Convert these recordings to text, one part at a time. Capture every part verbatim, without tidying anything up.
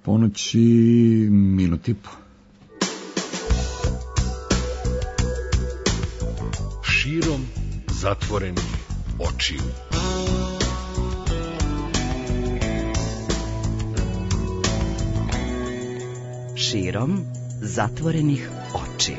Ponoć i minut i po. Širom zatvorenih očiju. Širom zatvorenih očiju.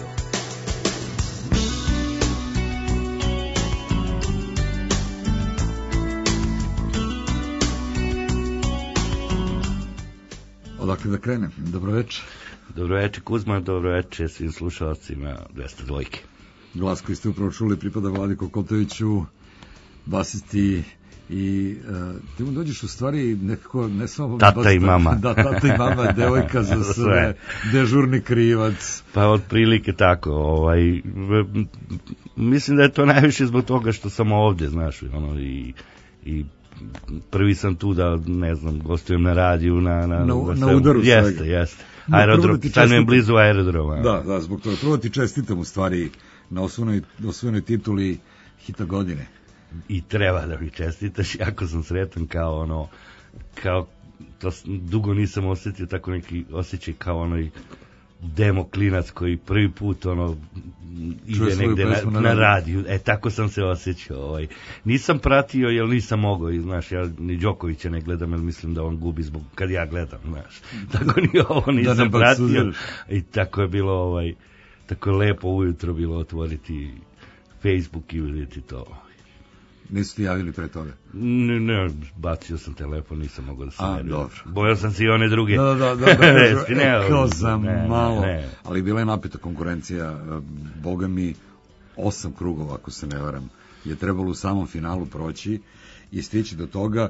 Odakle da krenem? Dobroveče. Dobroveče Kuzma, dobroveče svim slušalcima dvesta dva. Glas koji ste upravo čuli pripada Vladi Kokotoviću, basisti i uh, ti mu dođeš u stvari nekako, ne samo... Tata basta, i mama. Da, tata i mama, devojka za sve, dežurni krivac. Pa otprilike tako, ovaj, mislim da je to najviše zbog toga što sam ovde, znaš, ono, i, i prvi sam tu da, ne znam, gostujem na radiju, na, na, na, na, na udaru svega. Jeste, jeste. Aerodrom, stanujem blizu aerodroma. Da, da, zbog toga. Prvo ti čestitam u stvari na osvojenoj, osvojenoj tituli hita godine. I treba da mi čestitaš, jako sam sretan kao ono, kao, to dugo nisam osjetio tako neki osjećaj kao onoj demo klinac koji prvi put ono ide negde na, na, na radiju. E, tako sam se osjećao. Ovaj. Nisam pratio, jer nisam mogao, i, znaš, ja ni Đokovića ne gledam, jer mislim da on gubi zbog, kad ja gledam, znaš. Tako ni ovo nisam da pratio. I tako je bilo, ovaj, tako je lepo ujutro bilo otvoriti Facebook i vidjeti to. Nisu ti javili pre toga? Ne, ne, bacio sam telefon, nisam mogao da se A, ne dobro. Bojao sam se i one druge. Da, da, da, da, da Resti, ne, e, kao za ne, malo. Ne, ne. Ali bila je napita konkurencija, boga mi, osam krugova, ako se ne varam, je trebalo u samom finalu proći i stići do toga.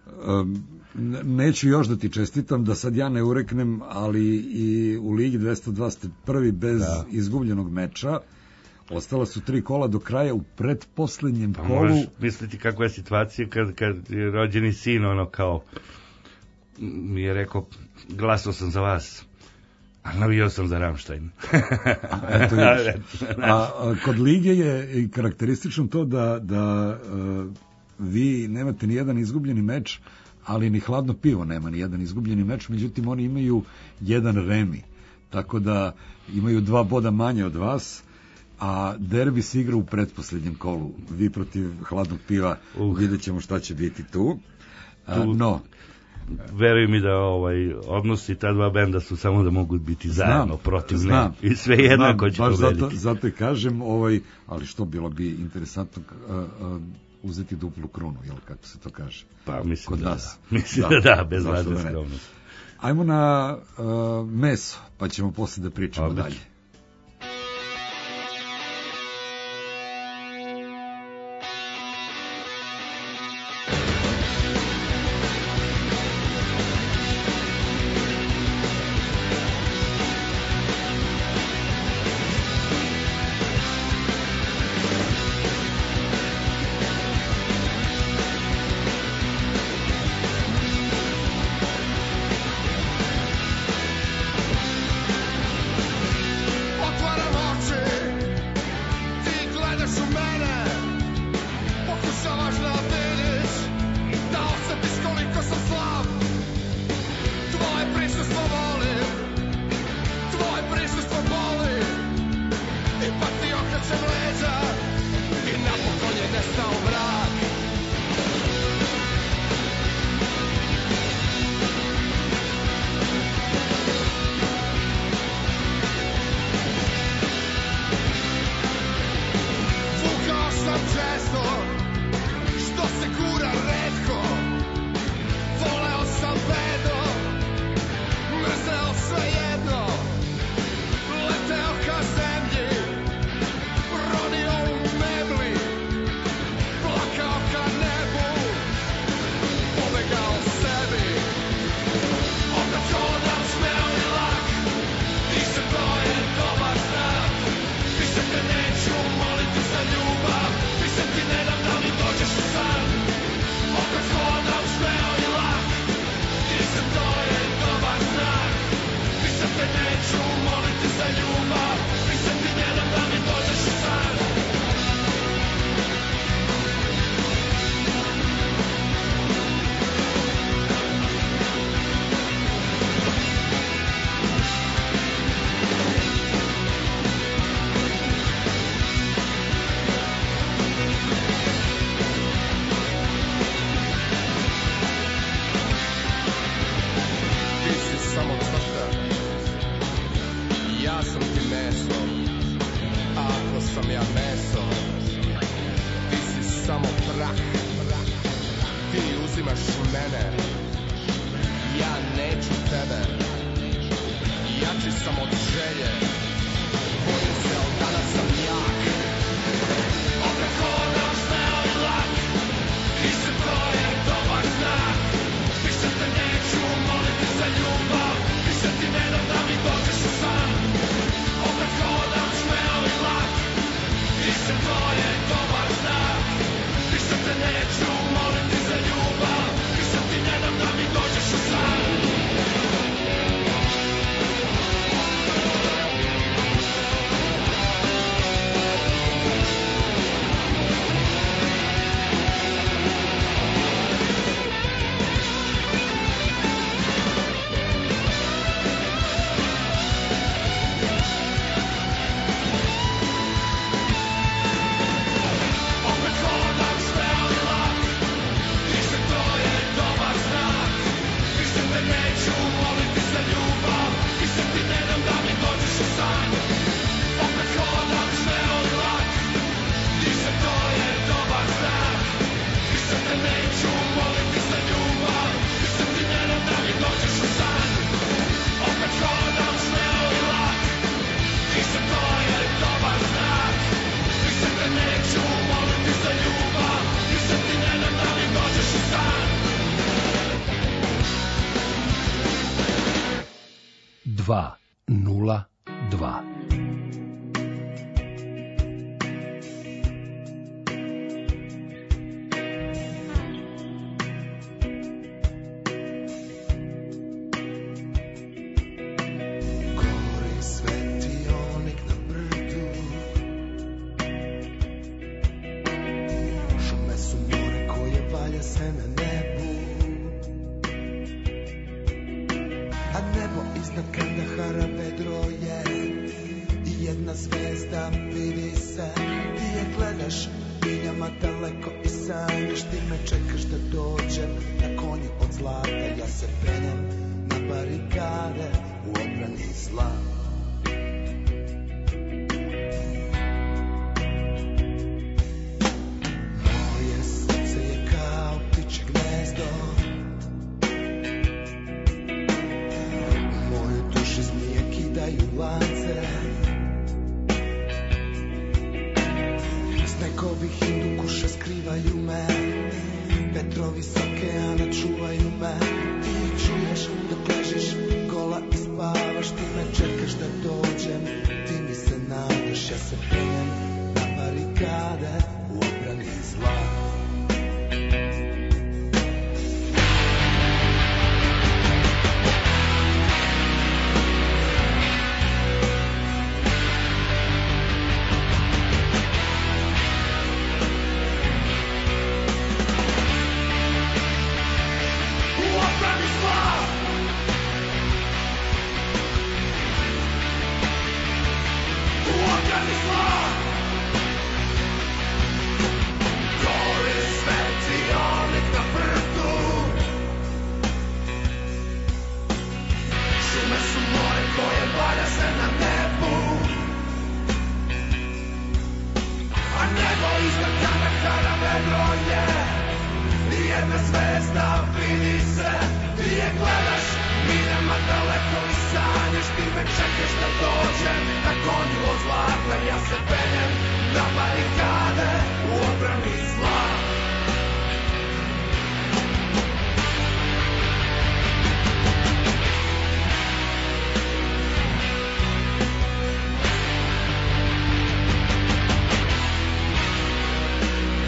Neću još da ti čestitam, da sad ja ne ureknem, ali i u Ligi dvesta dva ste prvi bez da. izgubljenog meča. Ostala su tri kola do kraja u pretposlednjem pa kolu. Možeš misliti kakva je situacija kad, kad je rođeni sin, ono kao, mi je rekao, glasao sam za vas, a navio sam za Ramštajn. Eto vidiš. A, a kod Lige je karakteristično to da, da a, vi nemate ni jedan izgubljeni meč, ali ni hladno pivo nema ni jedan izgubljeni meč, međutim oni imaju jedan remi, tako da imaju dva boda manje od vas, a derbi se igra u pretposlednjem kolu. Vi protiv hladnog piva, uh. vidjet ćemo šta će biti tu. A, tu no. Veruj mi da ovaj, odnosi ta dva benda su samo da mogu biti zajedno, znam, protiv znam, ne. I sve jednako će pobediti. Zato, zato i kažem, ovaj, ali što bilo bi interesantno uh, uh, uzeti duplu krunu, jel kako se to kaže? Pa mislim Kod da nas. da. Mislim da, da, bez vladne skromnosti. Ajmo na uh, meso, pa ćemo posle da pričamo Odlično. dalje. ja meso, ti si samo prah. Ti uzimaš mene, ja neću tebe. Jači sam od želje, bojim se, ali danas sam jak. Opet hodam smeo i lak, više to je dobar znak. Više te neću moliti za ljubav, više ti ne dam da mi dođeš u san. Opet hodam smeo i lak, više to je dobar znak. Više te neću moliti za ljubav, više ti ne dam da mi dođeš u san. dva nula dva.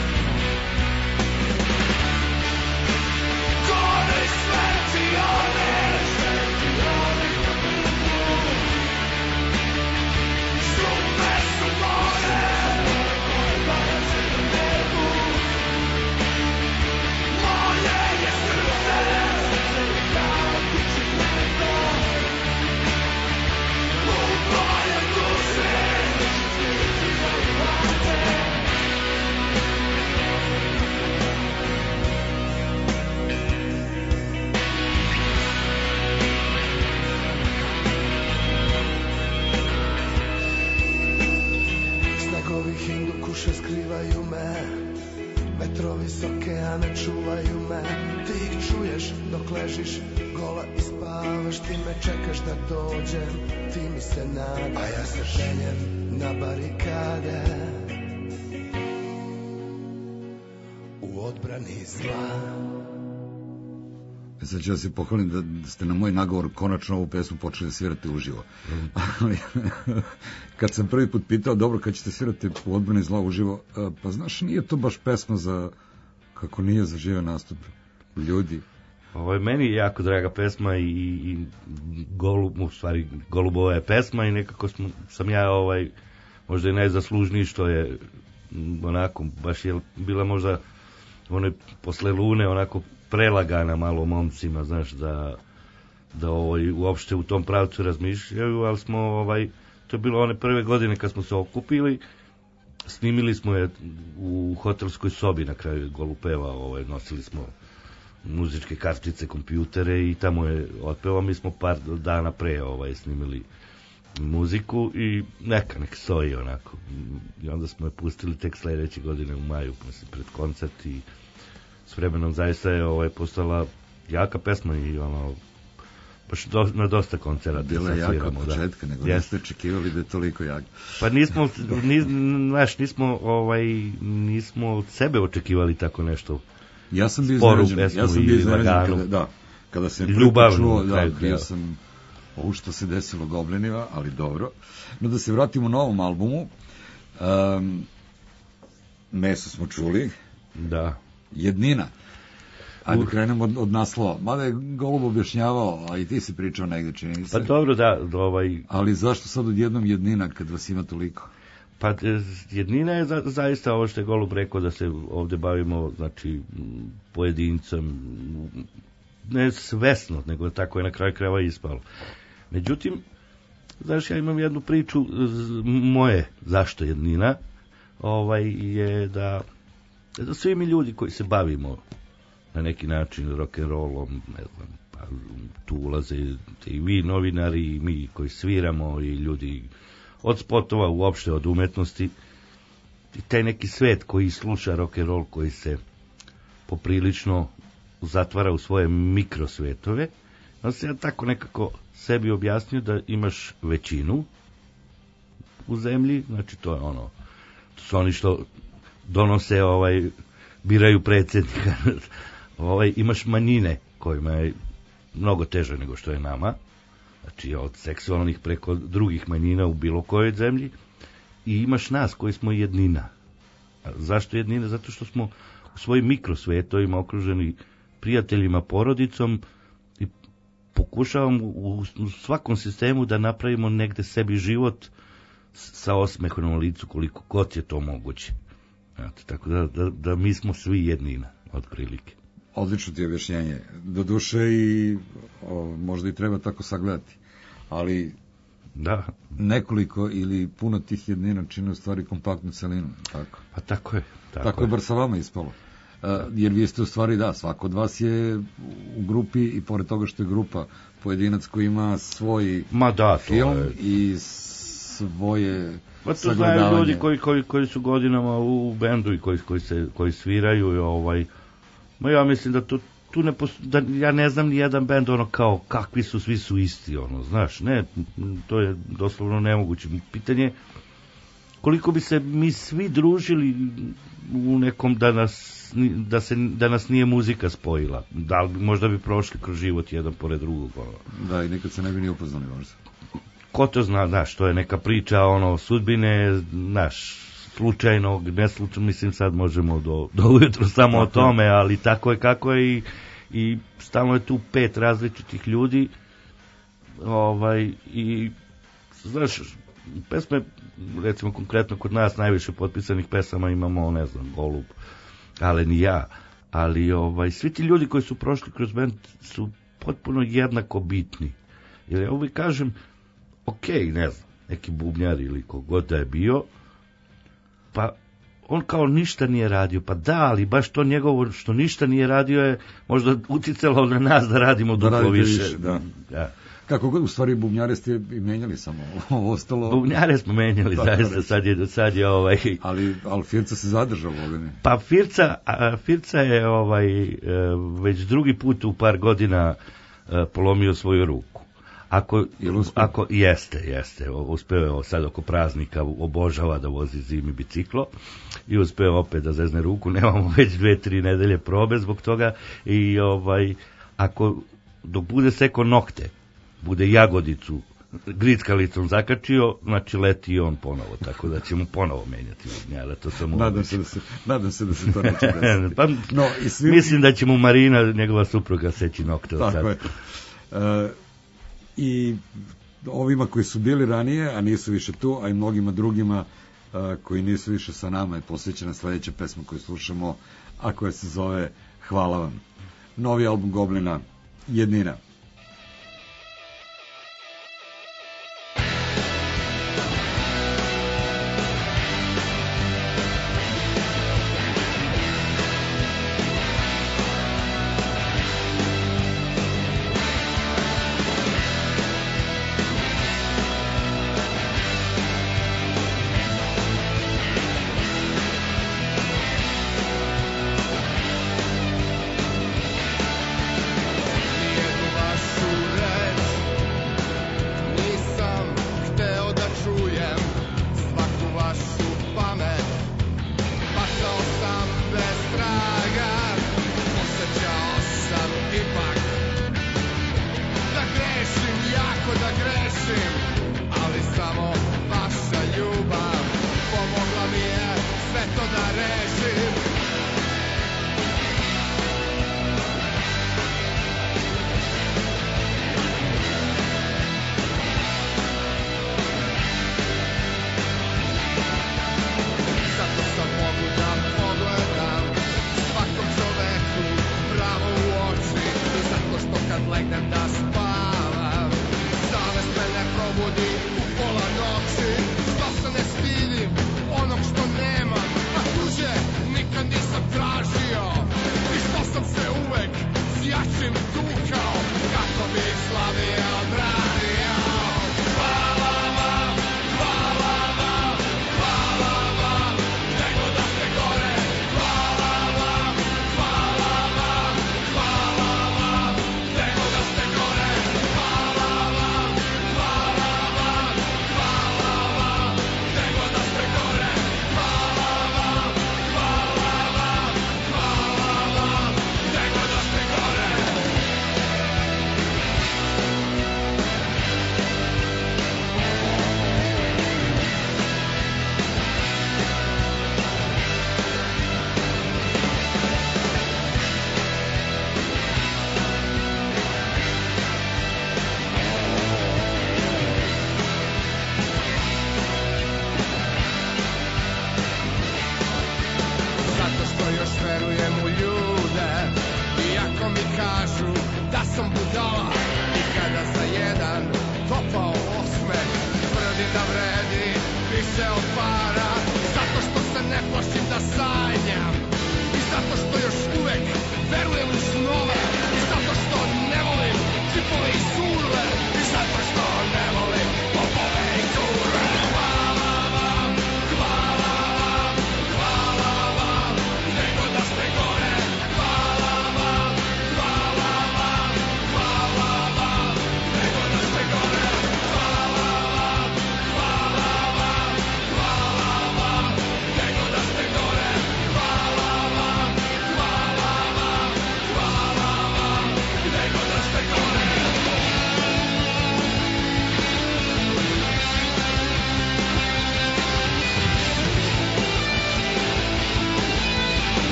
Gori sveti onaj dane čuvaju me. Ti ih čuješ dok ležiš gola i spavaš. Ti me čekaš da dođem, ti mi se nadaš, a ja se penjem na barikade u odbrani zla. Sad ću ja se pohvalim da ste na moj nagovor konačno ovu pesmu počeli da svirate uživo. Ali, kad sam prvi put pitao, dobro, kad ćete svirati u odbrani zla uživo, pa znaš, nije to baš pesma za, kako nije za žive nastup ljudi. Ovo je meni jako draga pesma i, i Golub, u stvari Golubova je pesma i nekako smo, sam ja ovaj, možda i najzaslužniji što je onako, baš je bila možda onoj posle Lune onako prelagana malo momcima, znaš, da, da ovaj, uopšte u tom pravcu razmišljaju, ali smo, ovaj, to je bilo one prve godine kad smo se okupili, snimili smo je u hotelskoj sobi na kraju Golupeva, ovaj, nosili smo muzičke kartice, kompjutere i tamo je otpevao, mi smo par dana pre ovaj, snimili muziku i neka nek stoji onako. I onda smo je pustili tek sledeće godine u maju, mislim, pred koncert i s vremenom zaista je ovaj, postala jaka pesma i ono, baš do, na dosta koncerata. Bila je jaka od početka, da. Nego yes. Niste očekivali da je toliko jaka. Pa nismo, nis, znaš, nismo, ovaj, nismo od sebe očekivali tako nešto. Ja sam bio iznenađen, ja sam bio iznenađen kada, da, kada sam ljubavno čuo, da, bio sam ovo što se desilo Goblinima, ali dobro. No da se vratimo novom albumu, um, Meso smo čuli, da. Jednina. Ajde, krenemo od, od naslova. Mada je Golub objašnjavao, a i ti si pričao negde, čini se. Pa dobro, da. Ovaj... Ali zašto sad odjednom Jednina kad vas ima toliko? Pa Jednina je za, zaista ovo što je Golub rekao, da se ovde bavimo, znači, pojedincem, ne svesno, nego tako je na kraju krajeva ispalo. Međutim, znaš, ja imam jednu priču moje, zašto Jednina, ovaj, je da, da svi mi ljudi koji se bavimo na neki način rock'n'rollom, ne znam, pa tu ulaze i vi novinari, i mi koji sviramo, i ljudi od spotova uopšte, od umetnosti, i taj neki svet koji sluša rock'n'roll, koji se poprilično zatvara u svoje mikrosvetove. No se ja tako nekako sebi objasnio da imaš većinu u zemlji, znači to je ono, to su oni što donose, ovaj, biraju predsjednika, ovaj, imaš manjine kojima je mnogo teže nego što je nama, znači od seksualnih preko drugih manjina u bilo kojoj zemlji, i imaš nas koji smo jednina. A zašto jednina? Zato što smo u svojim mikrosvetovima okruženi prijateljima, porodicom, i pokušavamo u, u svakom sistemu da napravimo negde sebi život sa osmehom na licu koliko god je to moguće. Znate, tako da, da, da mi smo svi jednina, otprilike. Odlično ti je objašnjenje. Do duše i o, možda i treba tako sagledati. Ali da. Nekoliko ili puno tih jednina čine u stvari kompaktnu celinu. Tako. Pa tako je. Tako, tako je bar sa vama ispalo. Uh, jer vi ste u stvari, da, svako od vas je u grupi i pored toga što je grupa pojedinac koji ima svoj Ma da, film je... i svoje pa to znaju ljudi koji, koji, koji su godinama u bendu i koji, koji, se, koji sviraju i ovaj... Ma ja mislim da tu, tu ne posto... da ja ne znam ni jedan bend ono kao kakvi su, svi su isti, ono, znaš, ne, to je doslovno nemoguće. Pitanje koliko bi se mi svi družili u nekom da nas da se da nas nije muzika spojila. Da li možda bi prošli kroz život jedan pored drugog, ono. Da, i nekad se ne bi ni upoznali možda. Ko to zna, znaš, to je neka priča, ono, sudbine, znaš, slučajnog, neslučajnog, mislim sad možemo do, do ujutro samo tako o tome, ali tako je kako je i, i stalno je tu pet različitih ljudi, ovaj, i znaš, pesme, recimo konkretno kod nas najviše potpisanih pesama imamo, ne znam, Golub, Alen i ja, ali ovaj, svi ti ljudi koji su prošli kroz band su potpuno jednako bitni, jer ja uvijek kažem, ok, ne znam, neki bubnjar ili kogod da je bio, pa on kao ništa nije radio, pa da, ali baš to njegovo što ništa nije radio je možda uticalo na nas da radimo duplo više. više. Da. Ja. kako god, u stvari bubnjare ste i menjali samo, ostalo... Bubnjare smo menjali, zaista, sad je, sad je ovaj... Ali, ali Firca se zadržao, Bogane. Pa Firca, a, Firca je ovaj, e, već drugi put u par godina e, polomio svoju ruku. Ako, ako jeste, jeste, uspeo je sad oko praznika, obožava da vozi zimi biciklo i uspeo opet da zezne ruku, nemamo već dve, tri nedelje probe zbog toga i ovaj, ako dok bude seko nokte, bude jagodicu grickalicom zakačio, znači leti i on ponovo, tako da ćemo ponovo menjati bubnjara, to samo... Nadam se da se, nadam se da se to neće desiti. Pa, no, i svi... Mislim da će mu Marina, njegova supruga, seći nokte od tako sad. je. Uh, I ovima koji su bili ranije, a nisu više tu, a i mnogima drugima uh, koji nisu više sa nama, je posvećena sledeća pesma koju slušamo, a koja se zove Hvala vam. Novi album Goblina, Jednina.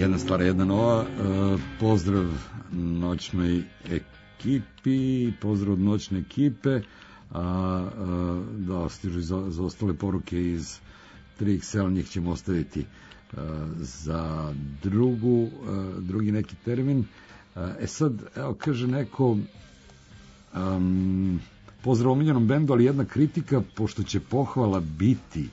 jedna stara, jedna nova. E, pozdrav noćnoj ekipi, pozdrav od noćne ekipe. A, a, da, stižu za, za ostale poruke iz tri iks el, njih ćemo ostaviti a, za drugu, a, drugi neki termin. A, e sad, evo kaže neko, um, pozdrav omiljenom bendu, ali jedna kritika, pošto će pohvala biti.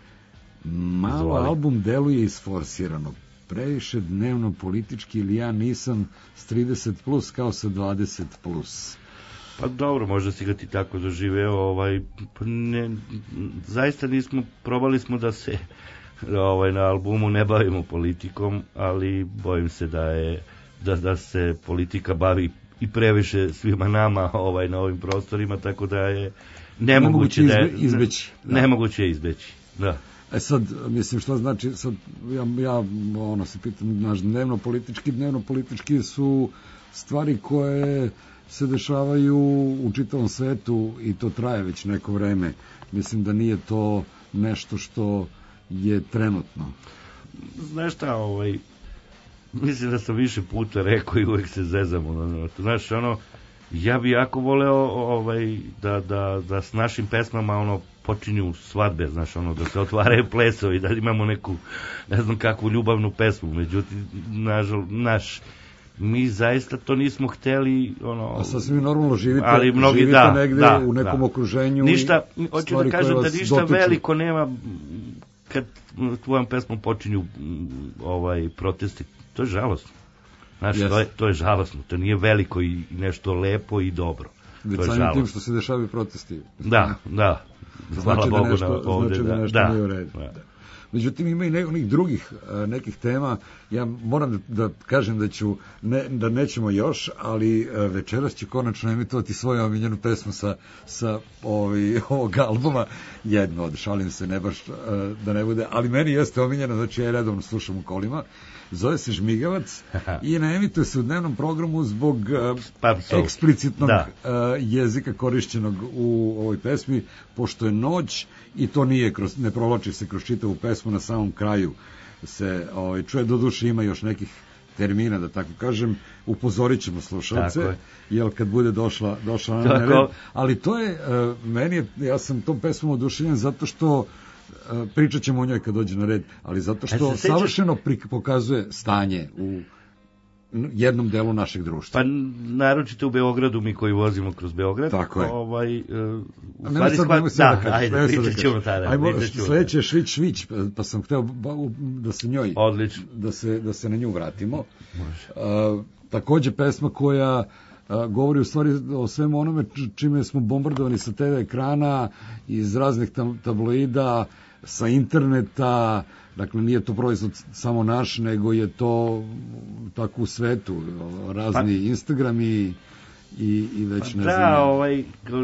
Malo Zvoli. Album deluje isforsirano, previše dnevno politički, ili ja nisam s trideset plus kao sa dvadeset plus. Pa dobro, možda si ga ti tako doživeo, ovaj, ne, zaista nismo, probali smo da se ovaj, na albumu ne bavimo politikom, ali bojim se da je, da, da se politika bavi i previše svima nama ovaj, na ovim prostorima, tako da je nemoguće, nemoguće da je, izbeći. Da. Nemoguće je izbeći, da. E sad, mislim, što znači, sad, ja, ja ono, se pitam, naš dnevno politički, dnevno politički su stvari koje se dešavaju u čitavom svetu i to traje već neko vreme. Mislim da nije to nešto što je trenutno. Znaš šta, ovaj, mislim da sam više puta rekao i uvek se zezamo. Ono, znaš, ono, ja bi jako voleo ovaj, da, da, da s našim pesmama ono, počinju svadbe, znaš, ono, da se otvaraju plesovi, da imamo neku, ne znam kakvu ljubavnu pesmu, međutim, nažal, naš, mi zaista to nismo hteli, ono... A sasvim je normalno, živite, ali mnogi, živite da, negde da, u nekom da. okruženju. Ništa, hoću da kažem da ništa dotiču. veliko nema kad tvojom pesmom počinju ovaj, protesti. To je žalostno. Znaš, yes. to, je, to je žalostno. To nije veliko i nešto lepo i dobro. Već samim tim što se dešavaju protesti. Da, da. Hvala znači Bogu da nešto, na ovde. znači da, da nešto da, nije u redu. Da. Da. Međutim, ima i nekih drugih nekih tema. Ja moram da, da kažem da ću, ne, da nećemo još, ali večeras ću konačno emitovati svoju omiljenu pesmu sa, sa ovi, ovog albuma. Jedno, od šalim se, ne baš da ne bude, ali meni jeste omiljena, znači ja redovno slušam u kolima. Zove se Žmigavac i ne emituje se u dnevnom programu zbog uh, eksplicitnog da. uh, jezika korišćenog u ovoj pesmi, pošto je noć i to nije kroz, ne provlači se kroz čitavu pesmu, na samom kraju se ovaj, čuje, doduše ima još nekih termina, da tako kažem, upozorit ćemo slušalce, jel kad bude došla, došla na red, ali to je, uh, meni je, ja sam tom pesmom oduševljen zato što pričat ćemo o njoj kad dođe na red, ali zato što savršeno pokazuje stanje u jednom delu našeg društva. Pa naročito u Beogradu, mi koji vozimo kroz Beograd. Tako je. Ovaj, uh, u stvari skva... da, da, da ajde, pričat ćemo tada. Ajmo, sledeće je Švić Švić, pa sam hteo da se njoj, odlično, da se, da se na nju vratimo. Može. Uh, takođe pesma koja Uh, govori u stvari o svemu onome čime smo bombardovani sa te ve ekrana, iz raznih tabloida, sa interneta, dakle nije to proizvod samo naš, nego je to tako u svetu, razni pa, Instagrami i, i već ne da, znam. Da, ovaj,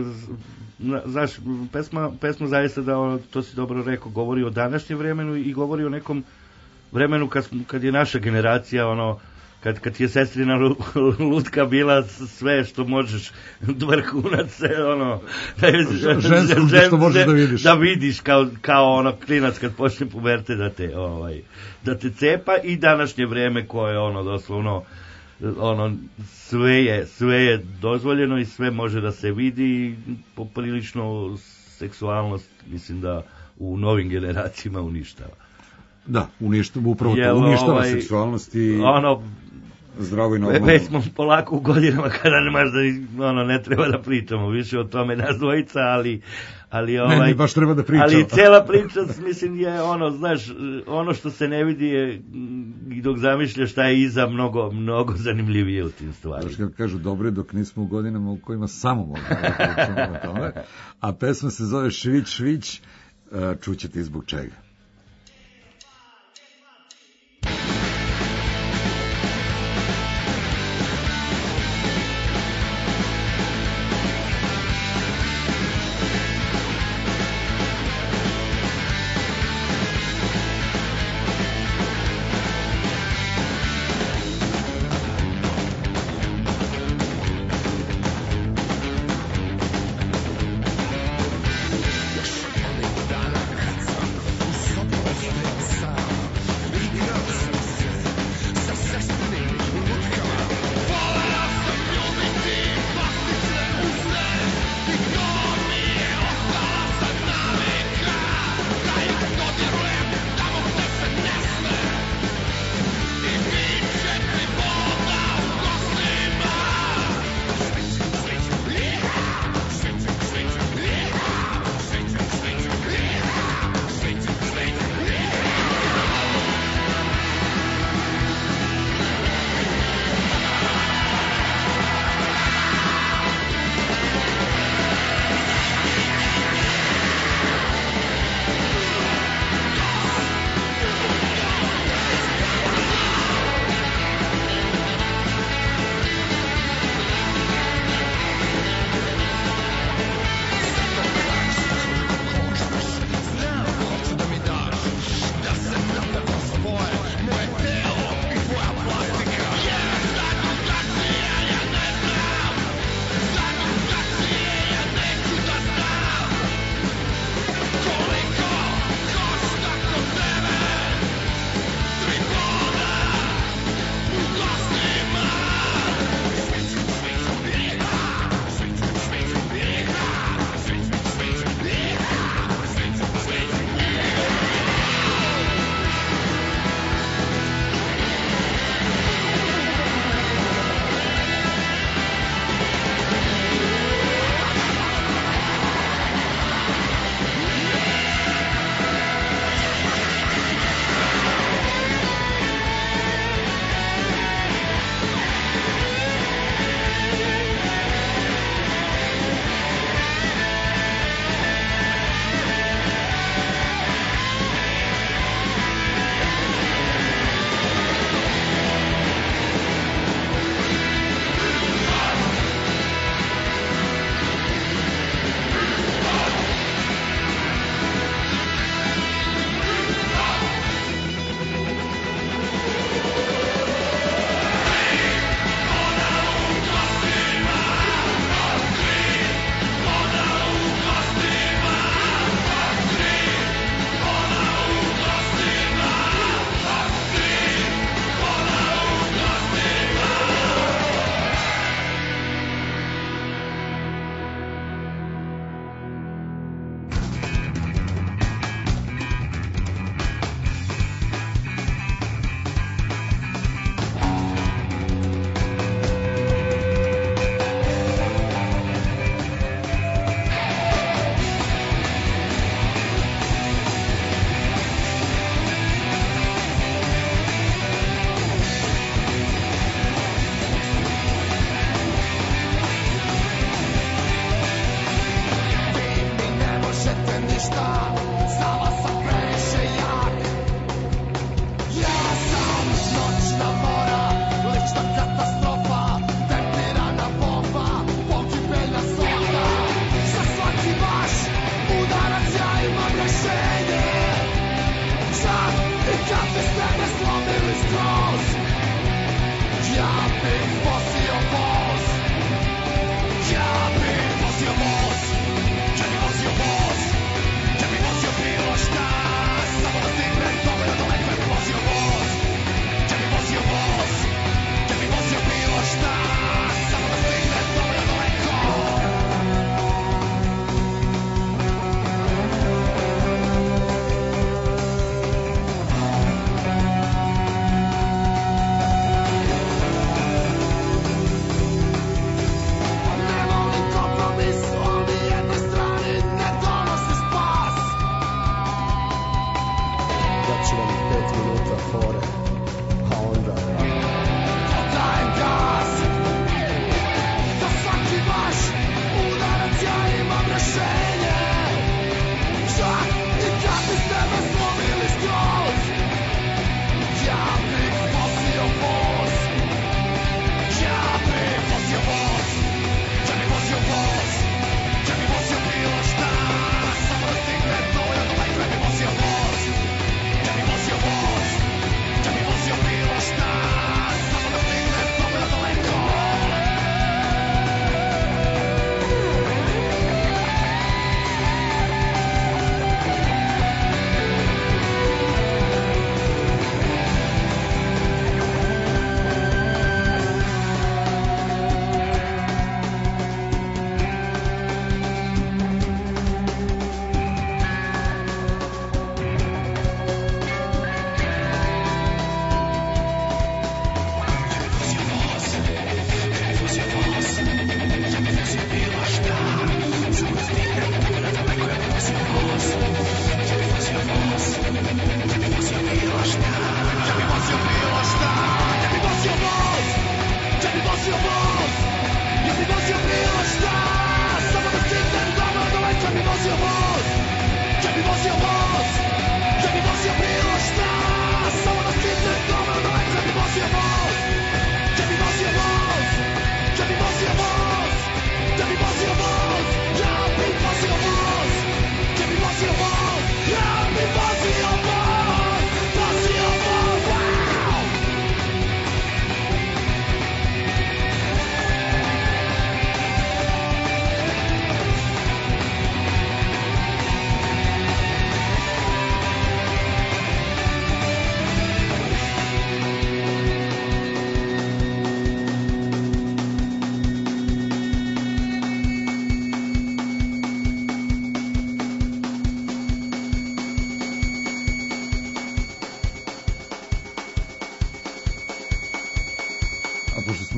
znaš, pesma, pesma zaista, da, to si dobro rekao, govori o današnjem vremenu i govori o nekom vremenu kad, kad je naša generacija, ono, Kad, kad je sestrina lutka bila sve što možeš, vrhunac, ono, da je, žensko žen, što možeš da vidiš. Da vidiš kao, kao ono klinac kad počne puberte da te, ovaj, da te cepa, i današnje vreme koje ono doslovno, ono, sve je, sve je dozvoljeno i sve može da se vidi, poprilično seksualnost, mislim da u novim generacijama uništava. Da, uništava, upravo to, uništava ovaj, seksualnost i ono, zdravo i normalno. Već smo polako u godinama kada ne, da, ono, ne treba da pričamo više o tome nas dvojica, ali ali ovaj, ne, ne, baš treba da pričamo. Ali cela priča, mislim, je ono, znaš, ono što se ne vidi je, i dok zamišljaš šta je iza, mnogo, mnogo zanimljivije u tim stvarima. Znaš kako kažu, dobro je dok nismo u godinama u kojima samo možemo da pričamo o tome, a pesma se zove Švić Švić, čućete i zbog čega.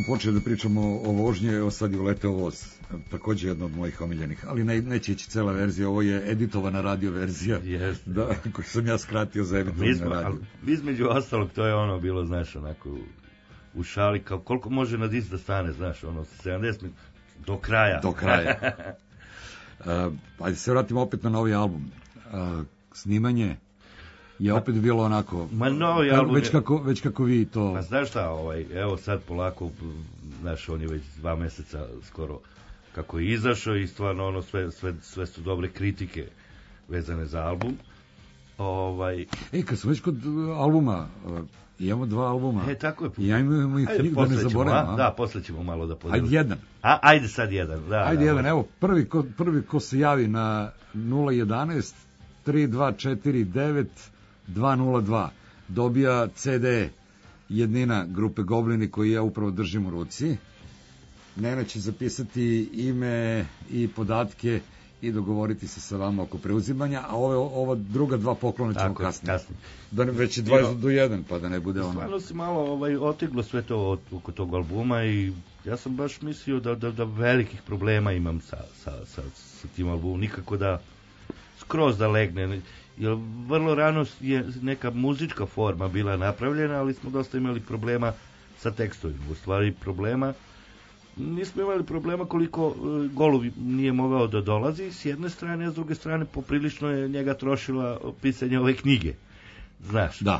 počeli da pričamo o vožnji, evo sad je uleteo voz, takođe jedna od mojih omiljenih, ali ne, neće ići cela verzija, ovo je editovana radio verzija, yes. da, koju sam ja skratio za editovanje smo, radio. Ali, između ostalog, to je ono bilo, znaš, onako, u šali, kao koliko može na dis da stane, znaš, ono, sedamdeset minuta, do kraja. Do kraja. uh, ajde se vratimo opet na novi album. Uh, snimanje je opet bilo onako, ma novi ka, album već, je, kako, već kako vi to... Pa znaš šta, ovaj, evo sad polako, znaš, on je već dva meseca skoro kako je izašao i stvarno ono, sve, sve, sve su dobre kritike vezane za album. Ovaj... E, kad smo već kod albuma, uh, imamo dva albuma. E, tako je. I ja imamo ih knjigu da ne zaboravimo. Da, posle ćemo malo da podelimo. Ajde jedan. A, ajde sad jedan, da. Ajde da, jedan, može. evo, prvi ko, prvi ko se javi na nula jedanaest tri dva četiri devet dva nula dva dobija ce de jednina grupe Goblini koji ja upravo držim u ruci. Nena će zapisati ime i podatke i dogovoriti se sa vama oko preuzimanja, a ove, ova druga dva poklona ćemo Tako, kasnije. kasnije. Da ne, već je dvadeset do jedan, pa da ne bude ono... Stvarno si malo ovaj, oteglo sve to od, oko tog albuma i ja sam baš mislio da, da, da velikih problema imam sa, sa, sa, sa tim albumom, nikako da skroz da legne, jer vrlo rano je neka muzička forma bila napravljena, ali smo dosta imali problema sa tekstovima, u stvari problema nismo imali problema koliko e, Golub nije mogao da dolazi s jedne strane, a s druge strane poprilično je njega trošila pisanje ove knjige, znaš. Da.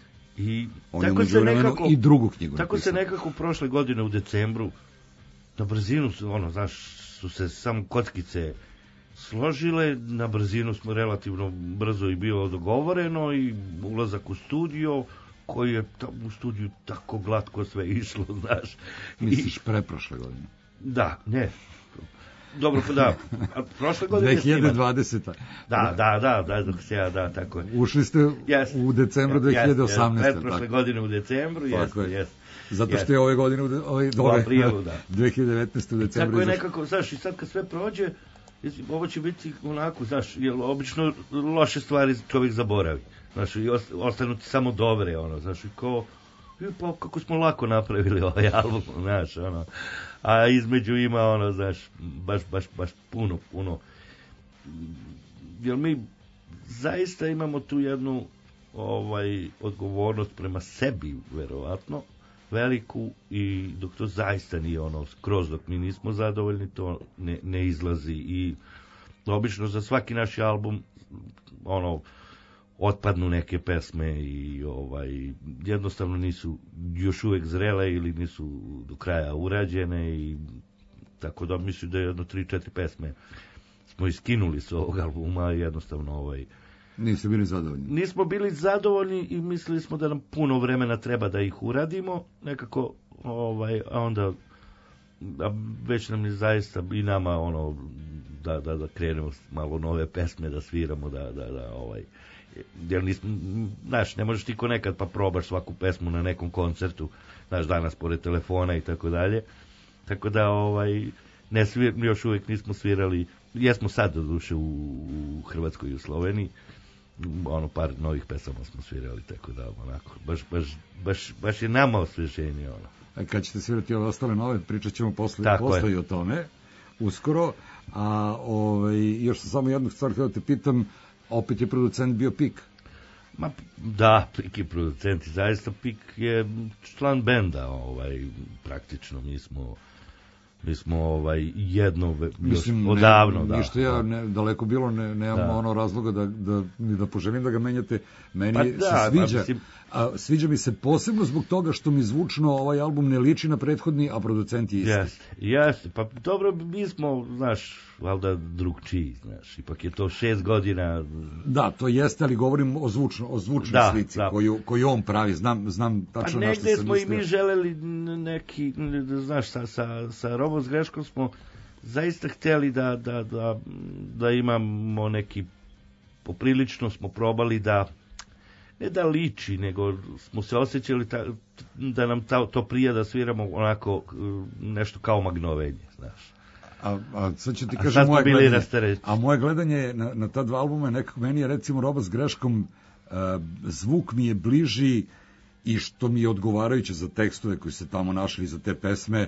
I on tako se nekako i drugu knjigu tako napisao. se nekako prošle godine u decembru na brzinu su, ono, znaš, su se samo kockice složile, na brzinu smo relativno brzo i bilo dogovoreno i ulazak u studio koji je u studiju tako glatko sve išlo, znaš. Misliš preprošle godine? Da, ne. Dobro, pa da. A prošle godine dve hiljade dvadeseta. Da, da, da, da, dok se ja, da, tako je. Ušli ste yes. u decembru yes, dve hiljade osamnaeste. Yes, pretprošle godine u decembru, jeste, jeste. Zato što je ove godine, ove, u aprilu, da. dve hiljade devetnaeste u decembru. Tako je nekako, znaš, i sad kad sve prođe, ovo će biti onako, znaš, jer obično loše stvari čovjek zaboravi. Znaš, i ostanu ti samo dobre, ono, znaš, i ko, i pa kako smo lako napravili ovaj album, znaš, ono, a između ima, ono, znaš, baš, baš, baš puno, puno, jer mi zaista imamo tu jednu, ovaj, odgovornost prema sebi, verovatno, veliku, i dok to zaista nije ono, skroz dok mi nismo zadovoljni, to ne, ne izlazi, i obično za svaki naš album, ono, otpadnu neke pesme i ovaj jednostavno nisu još uvek zrele ili nisu do kraja urađene, i tako da mislim da jedno tri četiri pesme smo iskinuli s ovog albuma i jednostavno ovaj niste bili zadovoljni. Nismo bili zadovoljni i mislili smo da nam puno vremena treba da ih uradimo nekako, ovaj, a onda a već nam je zaista i nama ono da, da, da krenemo malo nove pesme da sviramo, da, da, da ovaj jer nismo, znaš, ne možeš ti ko nekad pa probaš svaku pesmu na nekom koncertu, znaš, danas pored telefona i tako dalje, tako da ovaj ne svir, još uvijek nismo svirali, jesmo sad do duše u, u Hrvatskoj i u Sloveniji, ono par novih pesama smo svirali, tako da onako baš, baš, baš, baš je nama osveženje ono. A kad ćete svirati ove ostale nove, pričat ćemo posle, tako posle je. I o tome uskoro, a ovaj, još sam samo jednu stvar htio da te pitam, opet je producent bio Pik. Ma, da, Pik je producent i zaista Pik je član benda, ovaj, praktično mi smo mi smo ovaj, jedno Mislim, odavno. Ne, da, ništa ja, da. ne, daleko bilo, ne, nemam Da. ono razloga da, da, ni da poželim da ga menjate. Meni Pa se da, sviđa, pa mislim- a sviđa mi se posebno zbog toga što mi zvučno ovaj album ne liči na prethodni, a producent je isti. Jeste, jeste, pa dobro, mi smo, znaš, valjda drugčiji, znaš, ipak je to šest godina. Da, to jeste, ali govorim o zvučno, o zvučnoj Da, slici da. koju, koju on pravi, znam, znam Pa tačno na što negde sam smo i mislio. mi želeli n- neki, n- znaš, sa, sa, sa Robom s greškom smo zaista htjeli da, da, da, da imamo neki, poprilično smo probali da, ne da liči, nego smo se osjećali ta, da nam ta, to prije da sviramo onako nešto kao magnovenje, znaš. A, a sad ću ti A kažem sad smo moje bili gledanje. rasterećeni. A moje gledanje na, na ta dva albuma je nekako, meni je recimo Roba s greškom, uh, zvuk mi je bliži i što mi je odgovarajuće za tekstove koji se tamo našli za te pesme,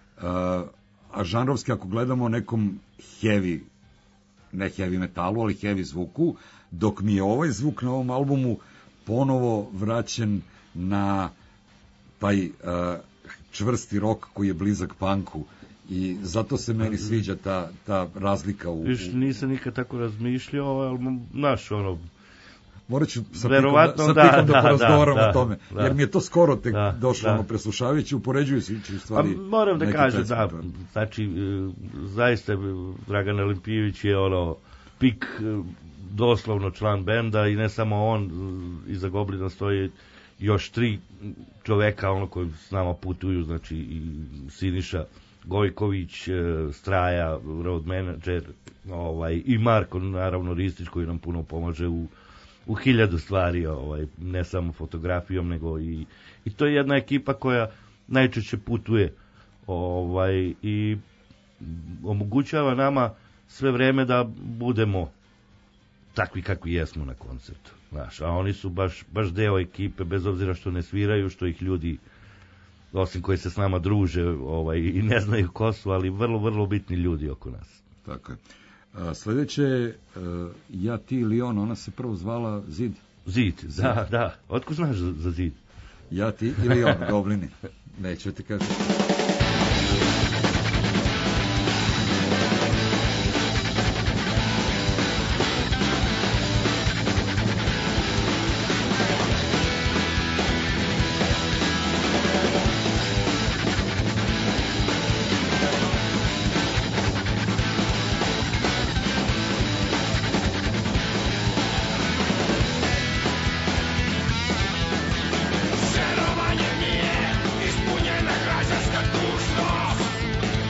a žanrovski ako gledamo nekom heavy, ne heavy metalu, ali heavy zvuku, dok mi je ovaj zvuk na ovom albumu ponovo vraćen na taj uh, čvrsti rock koji je blizak punku i zato se meni sviđa ta, ta razlika u... Viš, nisam nikad tako razmišljao, ali znaš, ono... Morat ću sa Verovatno, pikom da, sa pikom da, da porazgovaram da, o tome, da, jer mi je to skoro tek da, došlo, da. ono, preslušavajući, upoređujući stvari... Pa moram da kažem, pesme, da, pa. znači, zaista Dragan Olimpijević je, ono, pik, doslovno član benda i ne samo on, iza Goblina stoji još tri čoveka, ono, koji s nama putuju, znači, i Siniša Gojković, Straja, road manager, ovaj, i Marko, naravno, Ristić, koji nam puno pomaže u, u hiljadu stvari, ovaj, ne samo fotografijom, nego i, i to je jedna ekipa koja najčešće putuje, ovaj, i omogućava nama sve vreme da budemo takvi kakvi jesmo na koncertu, znaš, a oni su baš, baš deo ekipe, bez obzira što ne sviraju, što ih ljudi, osim koji se s nama druže, ovaj, i ne znaju ko su, ali vrlo, vrlo bitni ljudi oko nas. Tako je. A, sledeće je uh, Ja, ti ili on, ona se prvo zvala Zid. Zid, da, da. Otko znaš za, za Zid? Ja, ti ili on, Goblini. Neću ti kažem. Ispunjena građanska dužnost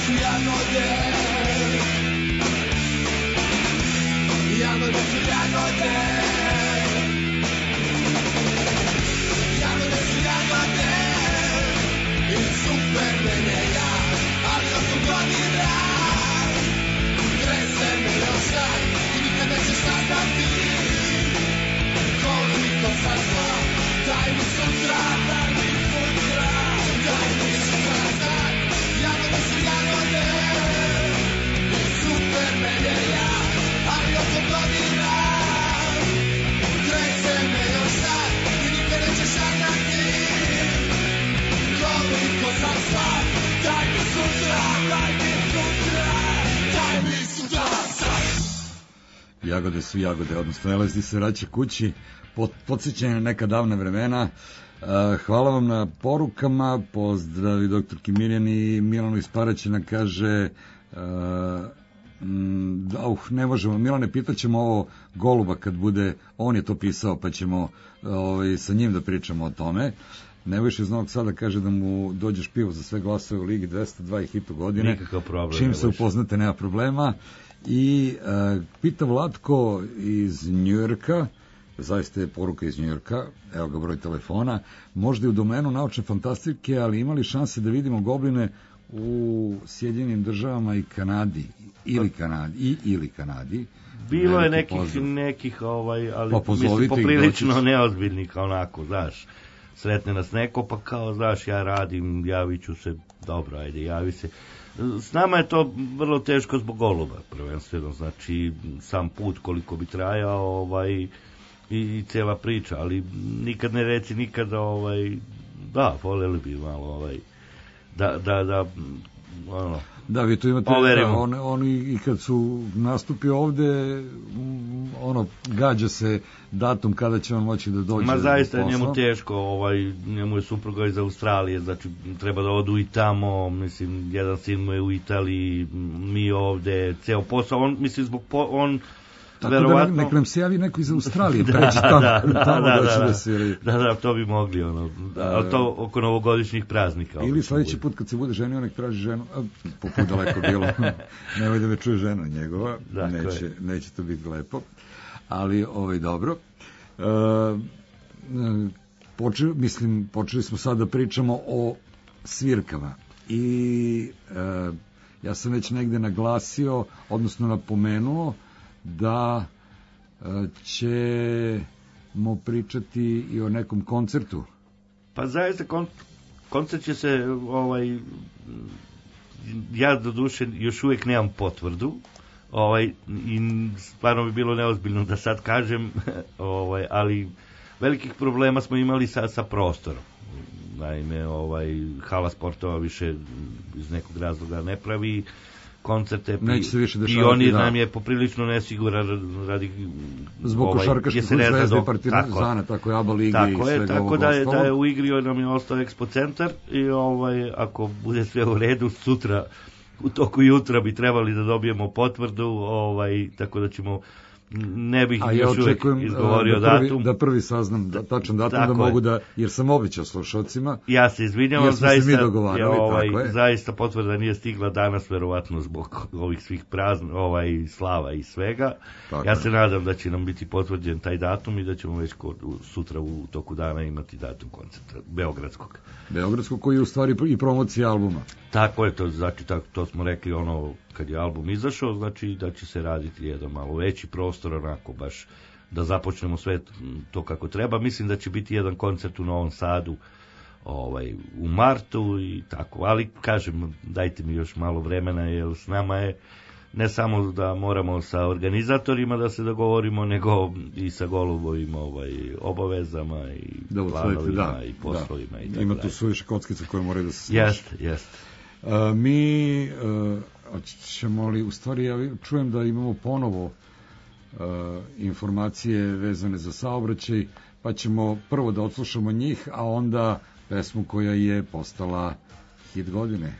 su jagode, jagode su jagode, jagode su jagode, i super menega, ali osam godina, trese me još sad i nikad neće saznati koliko sam zla. Daj mi sutra, daj mi sutra, daj mi sutra znak, jagode su jagode, i super menega, ali osam godina, trese me još sad i nikad neće saznati koliko sam zla. Daj mi sutra, daj mi sutra, daj mi sutra sad. Jagode su jagode, odnosno L S D se vraća kući, podsjećanje na neka davna vremena. Hvala vam na porukama, pozdravi doktorki Mirjani. Milano iz Paraćina kaže da, uh, ne možemo, Milane, pitaćemo ovo Goluba kad bude, on je to pisao, pa ćemo ovaj, sa njim da pričamo o tome. Nebojša iz Novog Sada kaže da mu dođeš pivo za sve glasove u Ligi dvesta dva i hitu godine. Nikakav problem. Čim se upoznate, nema problema. I uh, pita Vlatko iz Njujorka, zaista je poruka iz Njujorka, evo ga broj telefona, možda i u domenu naučne fantastike, ali imali šanse da vidimo gobline u Sjedinjenim državama i Kanadi, ili Kanadi, i ili Kanadi. Bilo je nekih, pozdrav. nekih ovaj, ali pa mislim, poprilično neozbiljnih, onako, znaš, sretne nas neko, pa kao, znaš, ja radim, javit ću se, dobro, ajde, javi se. S nama je to vrlo teško zbog Goluba, prvenstveno, znači, sam put koliko bi trajao, ovaj, i, i cijela priča, ali nikad ne reci nikada, ovaj, da, voljeli bi malo, ovaj, da, da, da, ono, da, vi tu imate, da, on, oni i kad su nastupi ovde, ono, gađa se datum kada će on moći da dođe. Ma zaista je njemu teško, ovaj, njemu je supruga iz Australije, znači treba da odu i tamo, mislim, jedan sin mu je u Italiji, mi ovde, ceo posao, on, mislim, zbog, po, on, tako verovatno... da nek nam se javi neko iz Australije, da, preći tamo, da, da, tamo da, da, da, da se... Da, da, to bi mogli, ono, ali to oko novogodišnjih praznika. Ili sledeći put kad se bude ženio, nek traži ženu, a, poput daleko bilo, nemoj da me čuje žena njegova, dakle, neće, neće to biti lepo, ali ovaj, dobro. E, počeli, mislim, počeli smo sad da pričamo o svirkama i e, ja sam već negde naglasio, odnosno napomenuo, da ćemo pričati i o nekom koncertu. Pa zaista kon, koncert će se ovaj, ja do duše još uvijek nemam potvrdu, ovaj, i stvarno bi bilo neozbiljno da sad kažem, ovaj, ali velikih problema smo imali sa, sa prostorom. Naime, ovaj, hala sportova više iz nekog razloga ne pravi koncerte, i on je, da. nam je poprilično nesiguran radi zbog ovaj, košarkaške zvezde Partizana, tako je ABA ligi tako i je, svega tako ovog da je, ostalo. Da je u igri nam je ostao Expo centar i ovaj, ako bude sve u redu, sutra u toku jutra bi trebali da dobijemo potvrdu, ovaj, tako da ćemo, ne bih a još ja uvijek izgovorio da prvi, datum. Da prvi saznam da, tačan datum, tako da mogu je. Da, jer sam obećao slušalcima. Ja se izvinjavam, zaista, je, ovaj, je. zaista potvrda nije stigla danas, verovatno zbog ovih svih prazna, ovaj, slava i svega. Tako ja se je. nadam da će nam biti potvrđen taj datum i da ćemo već kod, sutra u toku dana imati datum koncerta Beogradskog. Beogradskog, koji je u stvari i promocija albuma. Tako je, to, znači, tako, to smo rekli ono kad je album izašao, znači da će se raditi jedan malo veći prostor, onako baš da započnemo sve to kako treba. Mislim da će biti jedan koncert u Novom Sadu ovaj, u martu i tako, ali kažem, dajte mi još malo vremena, jer s nama je ne samo da moramo sa organizatorima da se dogovorimo, nego i sa Golubovim ovaj, obavezama i da, planovima da, i poslovima. Da. I tako ima tu suviše kockica koje moraju da se slaži. Jeste, jeste. Uh, mi uh, ćemo li, u stvari ja čujem da imamo ponovo uh, informacije vezane za saobraćaj, pa ćemo prvo da odslušamo njih, a onda pesmu koja je postala hit godine.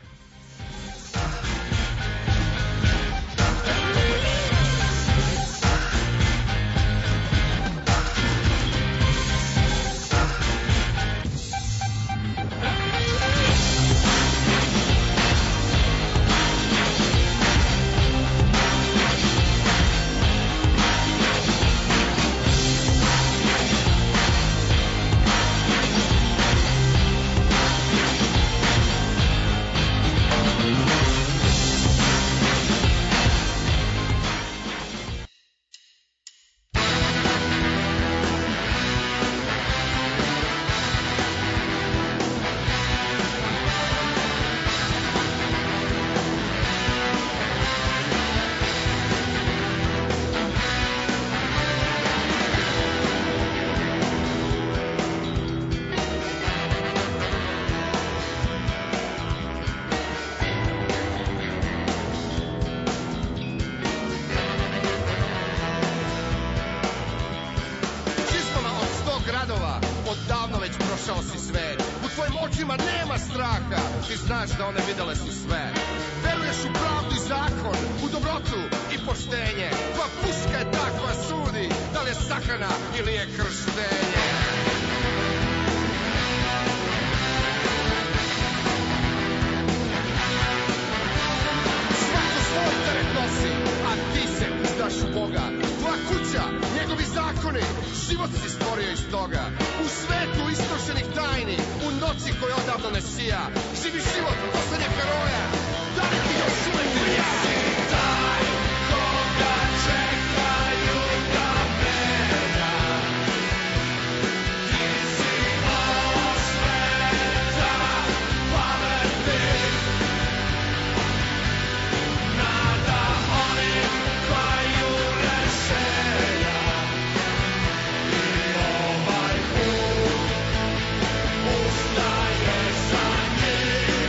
očima nema straha, ti znaš da one videle su sve. Veruješ u pravdu i zakon, u dobrotu i poštenje. Tvoja puška je ta koja sudi, da li je sahrana ili je krštenje. Svako svoj teret nosi, a ti se uzdaš u Boga. Tvoja kuća, njegovi zakoni, život si stvorio iz toga. U svetu istrošenih tajni, u noći koja odavno ne sija, živi život poslednjeg heroja. Da li ti još uvek prija? Taj koga čekaju da mera, ti si osveta pameti, nada onim koju rešenja. I ovaj put ustaje sa njim.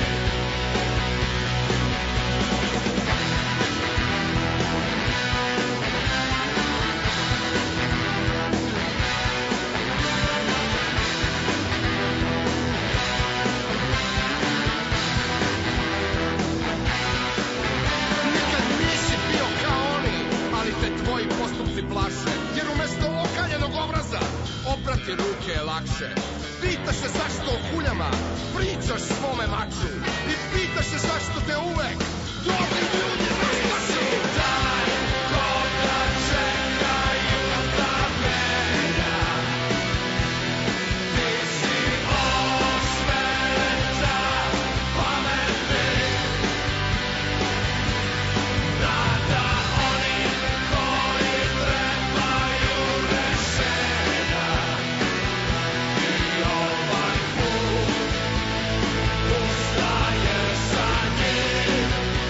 Nikad nisi bio kao oni, ali te tvoji postupci plaše, jer umesto okaljenog obraza oprati ruke je lakše. Pitaš se zašto o kuljama pričaš svome maču i pitaš se zašto te uvek dobri ljudi rasplaču. Daj koga čekaju da menja, ti si osveta pameti, nada onim koji trebaju rešenja. I ovaj put ustaje sa njim.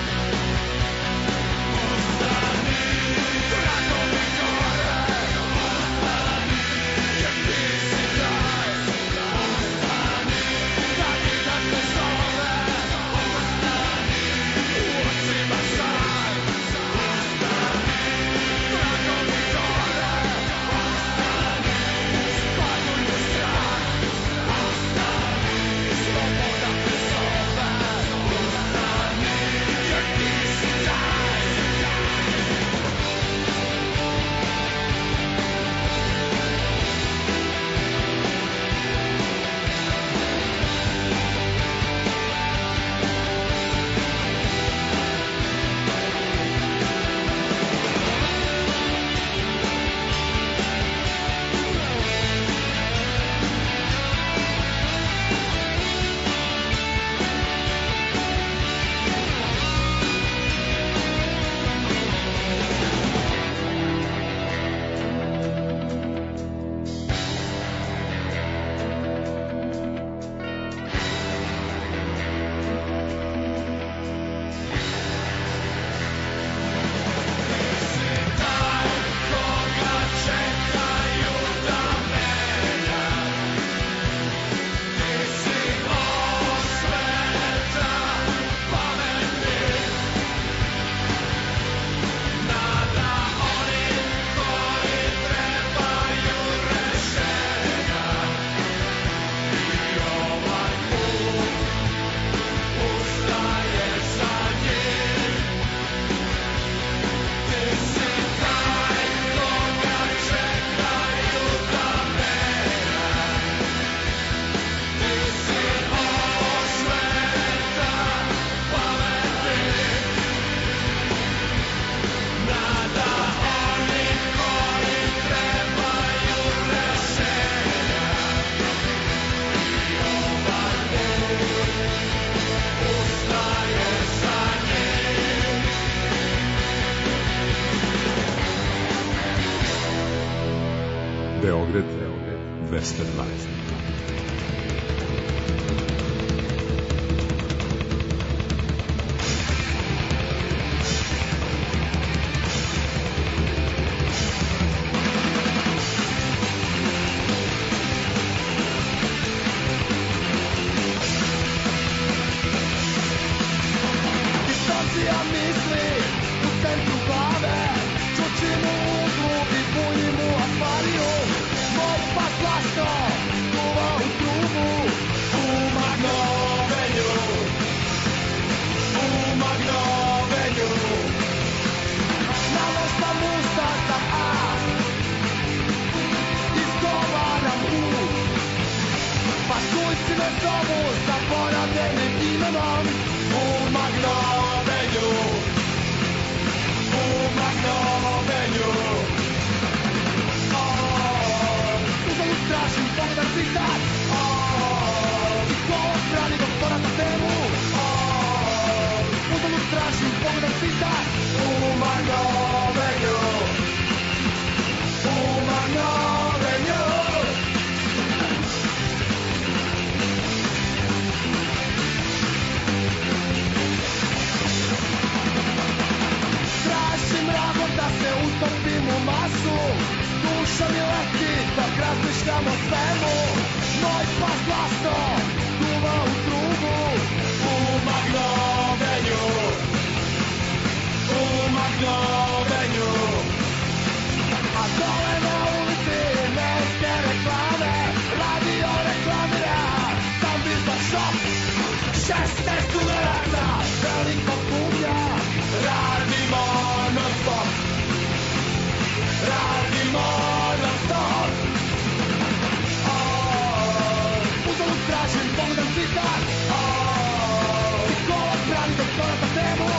Ustani, dragovi gore, ustani, jer ti si taj. Ustani, daj da te zove, ustani, u očima šaj. Ustani, dragovi gore, ustani, spaljuju strah. Ustani, sloboda te zove, ustani, jer ti si taj. Beograd dvesta dvadeset. Distancija misli u centru glave, čučim u uglu i punjim u akvariju. Moj pas lašto kuva u trubu, u magno. utopim u masu, duša mi leti dok razmišljam o svemu. Moj pas glasno duva u trubu, u magnovenju, u magnovenju. A dole na ulici neke reklame, radio reklamira sam biznis shop. Šestnaest studenata, veliko kumlja, radimo non stop, radimo non stop. Uzalud tražim, pogledam citat, psihologa brani doktora na temu.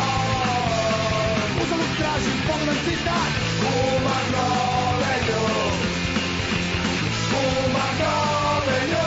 Uzalud tražim, pogledam citat, u magnovenju, u magnovenju.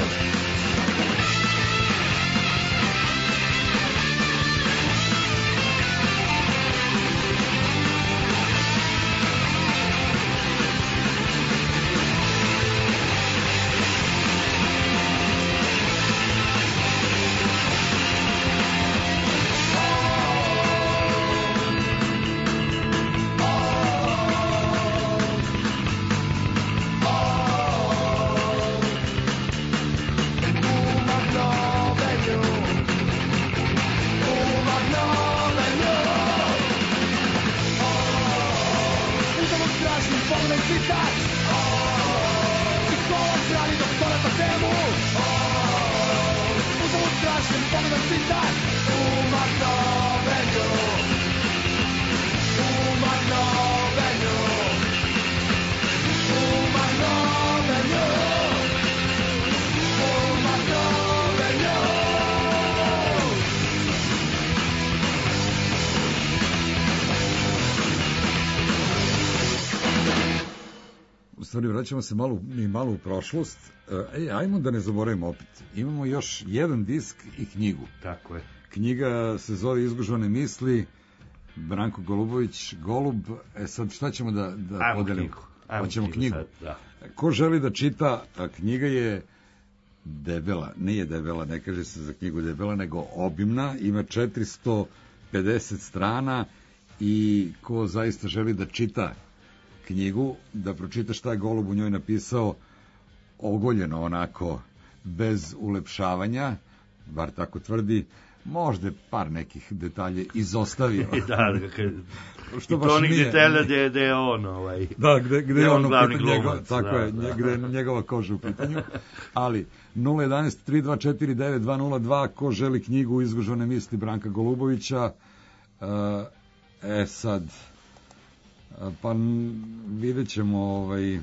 Stvari, vraćamo se malo, mi malo u prošlost. Ej, ajmo da ne zaboravimo opet. Imamo još jedan disk i knjigu. Tako je. Knjiga se zove Izgužvane misli, Branko Golubović, Golub. E sad, šta ćemo da, da podelimo? Hoćemo knjigu. knjigu. Sad, da. Ko želi da čita, knjiga je debela, nije debela, ne kaže se za knjigu debela, nego obimna, ima četiristo pedeset strana i ko zaista želi da čita knjigu, da pročita šta je Golub u njoj napisao, ogoljeno onako, bez ulepšavanja, bar tako tvrdi, možda je par nekih detalje izostavio. da, što i to onih detalja gde, gde je on, ovaj, da, gde, gde je on, glavni glumac, tako da, je, da. gde je njegova koža u pitanju, ali nula jedanaest tri dva četiri devet dva nula dva, ko želi knjigu Izgužvane misli Branka Golubovića, e sad, pa vidjet ćemo, ovaj,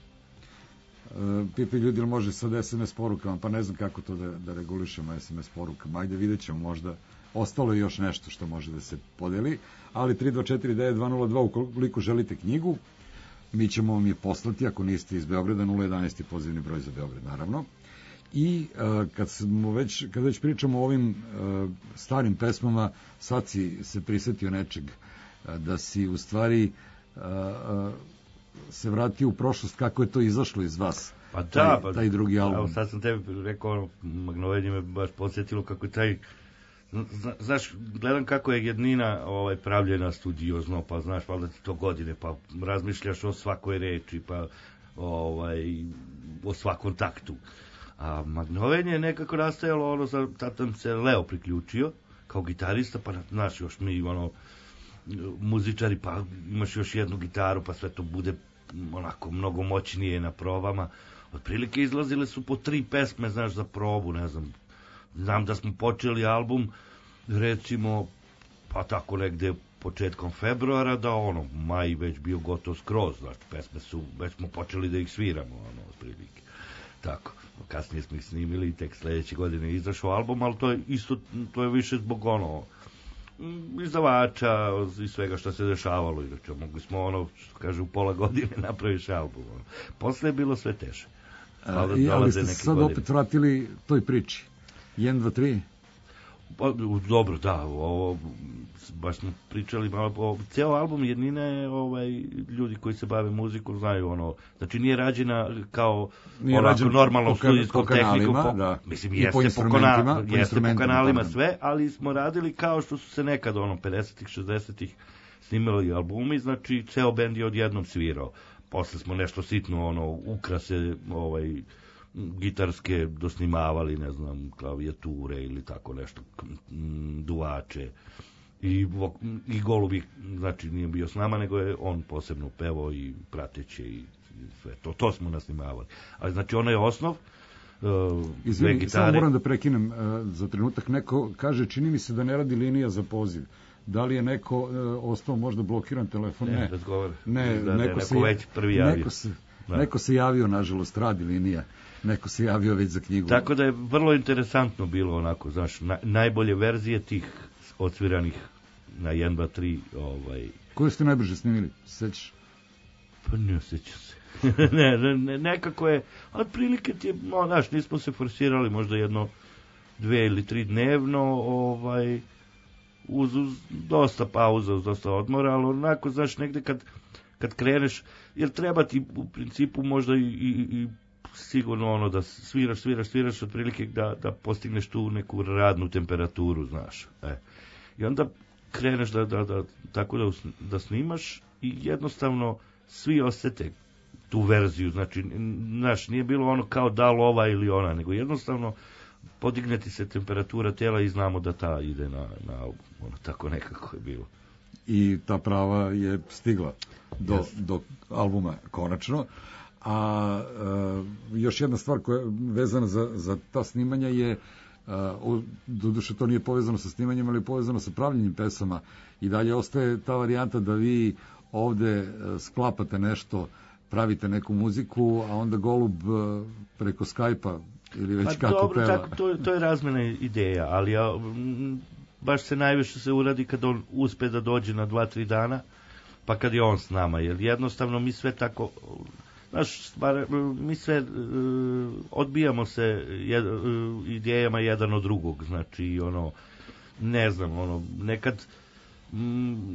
pipi ljudi, ili može sad es em es porukama, pa ne znam kako to da, da regulišemo es em es porukama, ajde vidjet ćemo, možda ostalo je još nešto što može da se podeli, ali tri dva četiri devet dva nula dva, ukoliko želite knjigu, mi ćemo vam je poslati, ako niste iz Beograda, nula jedanaest je pozivni broj za Beograd, naravno. I uh, kad, smo već, kad već pričamo o ovim uh, starim pesmama, sad si se prisetio nečeg, uh, da si u stvari uh, uh, se vratio u prošlost, kako je to izašlo iz vas, pa da, taj, pa, taj drugi album. Evo, sad sam tebi rekao, ono, Magnovenje me baš podsjetilo kako je taj, znaš, gledam kako je jednina ovaj, pravljena studiozno, pa znaš, valjda ti to godine, pa razmišljaš o svakoj reči, pa ovaj, o svakom taktu. A Magnovenje je nekako nastajalo, ono, za, tatam se Leo priključio, kao gitarista, pa znaš, još mi, ono, muzičari, pa imaš još jednu gitaru, pa sve to bude onako mnogo moćnije na probama. Otprilike izlazile su po tri pesme, znaš, za probu, ne znam. Znam da smo počeli album, recimo, pa tako negde početkom februara, da ono, maj već bio gotov skroz, znaš, pesme su, već smo počeli da ih sviramo, ono, otprilike. Tako, kasnije smo ih snimili i tek sledeće godine izašao album, ali to je isto, to je više zbog ono, izdavača i svega što se dešavalo, inače mogli smo ono, što kaže, u pola godine napraviš album. Ono. Posle je bilo sve teže. A, i, ali ste se sad godine. Opet vratili toj priči. jedan, dva, tri? Pa, dobro, da, ovo, baš smo pričali malo, o, ceo album Jednine, ovaj, ljudi koji se bave muzikom znaju ono, znači nije rađena kao nije onako normalnom studijskom tehnikom, po, da. mislim, I jeste po instrumentima, po, kana, po jeste po kanalima pa, sve, ali smo radili kao što su se nekad, ono, pedesetih, šezdesetih snimali albumi, znači ceo bend je odjednom svirao. Posle smo nešto sitno, ono, ukrase, ovaj, gitarske dosnimavali, ne znam, klavijature ili tako nešto, duvače. I, i Golub, znači, nije bio s nama, nego je on posebno pevao i prateće i sve to. To smo nasnimavali. Ali, znači, ono je osnov, uh, Izvini, samo moram da prekinem uh, za trenutak. Neko kaže, čini mi se da ne radi linija za poziv. Da li je neko uh, ostao možda blokiran telefon? Ne, ne. razgovor. Ne, da, neko, neko se, već prvi javio. Neko se, da. neko se javio, nažalost, radi linija. Neko se javio već za knjigu. Tako da je vrlo interesantno bilo onako, znaš, na, najbolje verzije tih odsviranih na jedan, dva, tri, ovaj... Koje ste najbrže snimili? Sećaš? Pa ne osjećam se. ne, ne, nekako je, otprilike ti je, no, znaš, nismo se forsirali možda jedno, dve ili tri dnevno, ovaj, uz, uz dosta pauza, uz dosta odmora, ali onako, znaš, negde kad, kad kreneš, jer treba ti u principu možda i, i, i sigurno ono da sviraš, sviraš, sviraš, otprilike da, da postigneš tu neku radnu temperaturu, znaš. E. I onda kreneš da, da, da, tako da, da snimaš i jednostavno svi osete tu verziju, znači, znaš, nije bilo ono kao da li ova ili ona, nego jednostavno podigne ti se temperatura tela i znamo da ta ide na, na ono, tako nekako je bilo. I ta prava je stigla do, yes. do albuma konačno. A e, još jedna stvar koja je vezana za, za ta snimanja je, e, doduše to nije povezano sa snimanjem, ali je povezano sa pravljenjem pesama. I dalje ostaje ta varijanta da vi ovde e, sklapate nešto, pravite neku muziku, a onda Golub e, preko Skype-a ili već pa, kako dobro, peva. Tako, to, to je razmena ideja, ali ja, m, baš se najviše se uradi kad on uspe da dođe na dva, tri dana, pa kad je on s nama, jer jednostavno mi sve tako... Znaš, stvar, mi sve uh, odbijamo se jed, uh, idejama jedan od drugog, znači, ono, ne znam, ono, nekad mm,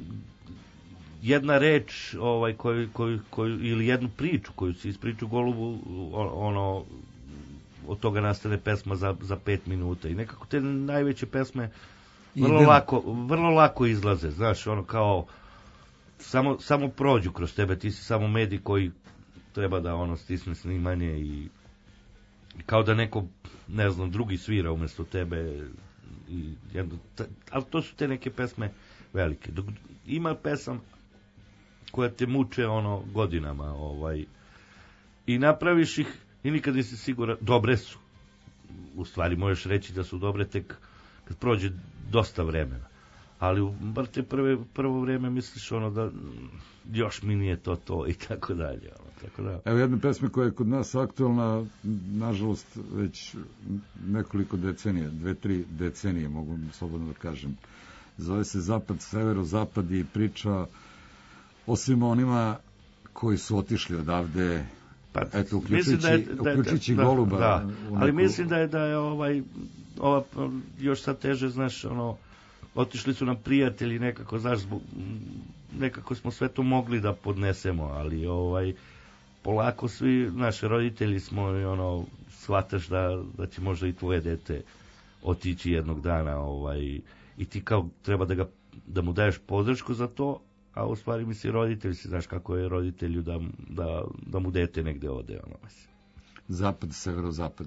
jedna reč, ovaj, koju, koju, koju, ili jednu priču koju si ispriču Golubu, ono, od toga nastane pesma za, za pet minuta i nekako te najveće pesme vrlo lako, vrlo lako izlaze, znaš, ono, kao samo, samo prođu kroz tebe, ti si samo medij koji treba da ono stisne snimanje i kao da neko, ne znam, drugi svira umjesto tebe i jedno, ta, ali to su te neke pesme velike. Dok ima pesam koja te muče ono godinama, ovaj, i napraviš ih i nikad nisi siguran, dobre su. U stvari možeš reći da su dobre tek kad prođe dosta vremena. Ali u bar te prve, prvo vrijeme misliš ono da još mi nije to to i tako dalje. Ono, tako da. Evo jedna pesma koja je kod nas aktualna, nažalost već nekoliko decenija, dve, tri decenije mogu slobodno da kažem. Zove se Zapad, Severo-Zapad i priča o svima onima koji su otišli odavde, pa, eto, uključujući, da je, da, uključujući da, Goluba. Da, neku... ali mislim da je, da je ovaj, ova, još sad teže, znaš, ono, otišli su nam prijatelji nekako, znaš, zbog, nekako smo sve to mogli da podnesemo, ali ovaj, polako svi naši roditelji smo i ono, shvataš da, da će možda i tvoje dete otići jednog dana, ovaj, i ti kao treba da, ga, da mu daješ podršku za to, a u stvari misli roditelj, si znaš kako je roditelju da, da, da mu dete negde ode. Ono, mislim. Zapad, Severo-Zapad.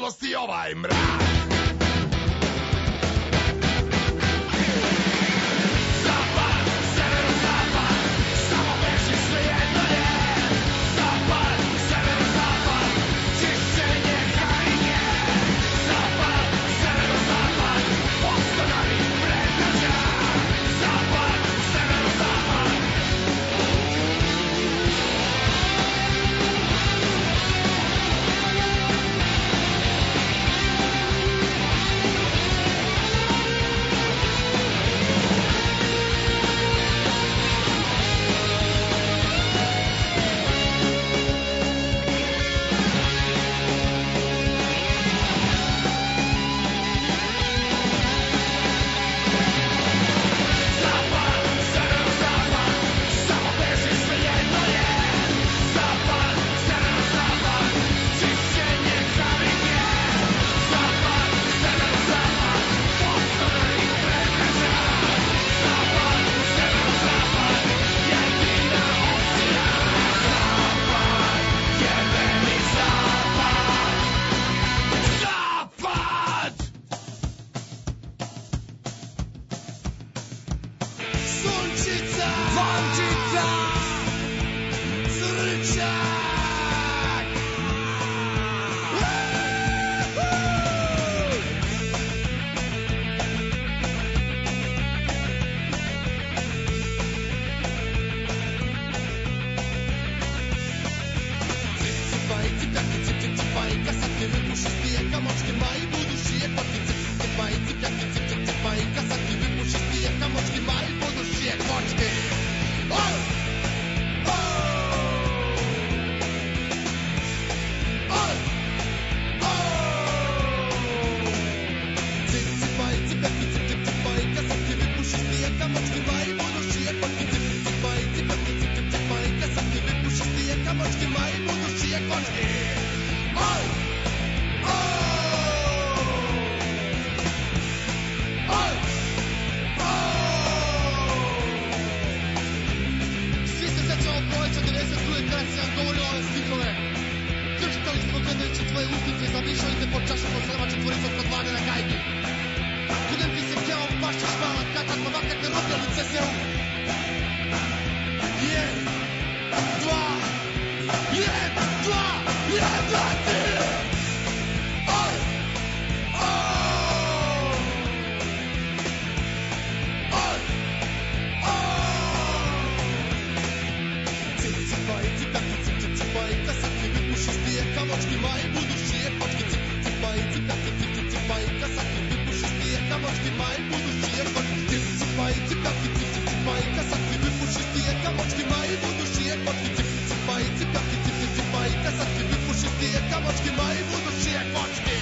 nažalost i ovaj mrak. Zapad, severozapad, samo beži sve jedno je. Zapad, severozapad, čišćenje harinje. Zapad, severozapad, podstanari predgrađa. Zapad, severozapad. Sunčica, Vančica, Crčak. Cipaj, cipjaki, cip, cip, cipajka, sad ti vypuši spijeka, močke maj budu šijepati. Cip, cipaj, cipjaki, cip, cip, cipajka, sad ti vypuši spijeka, močke maj budu šijek, močke. Oj! Oj! Cip, cipaj, cipjaki, cip, cip, cipajka, sad ti vypuši spijeka, močke maj budu šijepati. Cip, cipaj, cipjaki, cip, cip, cipajka, sad ti vypuši spijeka, močke maj budu šijek, močke. Oj! Oj! Svi se sećamo proleća devedeset druge kada si nam govorio ove stihove. Krštali smo gledajući tvoje usnice, zamišljali te po čašama slama četvoricom kod vlade na gajbi. Studenti se pjevao pašća švala, kakat pa vakat ne rodjeli C S U. Jedan, dva, jedan, dva, jedan, dva, tri. Oj! Oj! Cip, cipaj, cipjaki, cip, cip, cipajka, sad ti vypuši spijeka, močki maj budu šijepački. Cip, cipaj, cipjaki, cip, cip, cipajka, sad ti vypuši spijeka, močki maj budu šijepački. Cip, cipaj, cipjaki, cip, cip, cipajka, sad ti vypuši spijeka, močki maj budu šijepački. Cip, cipaj, cipjaki, cip, cip, cipajka, sad ti vypuši spijeka, močki maj budu šijepački.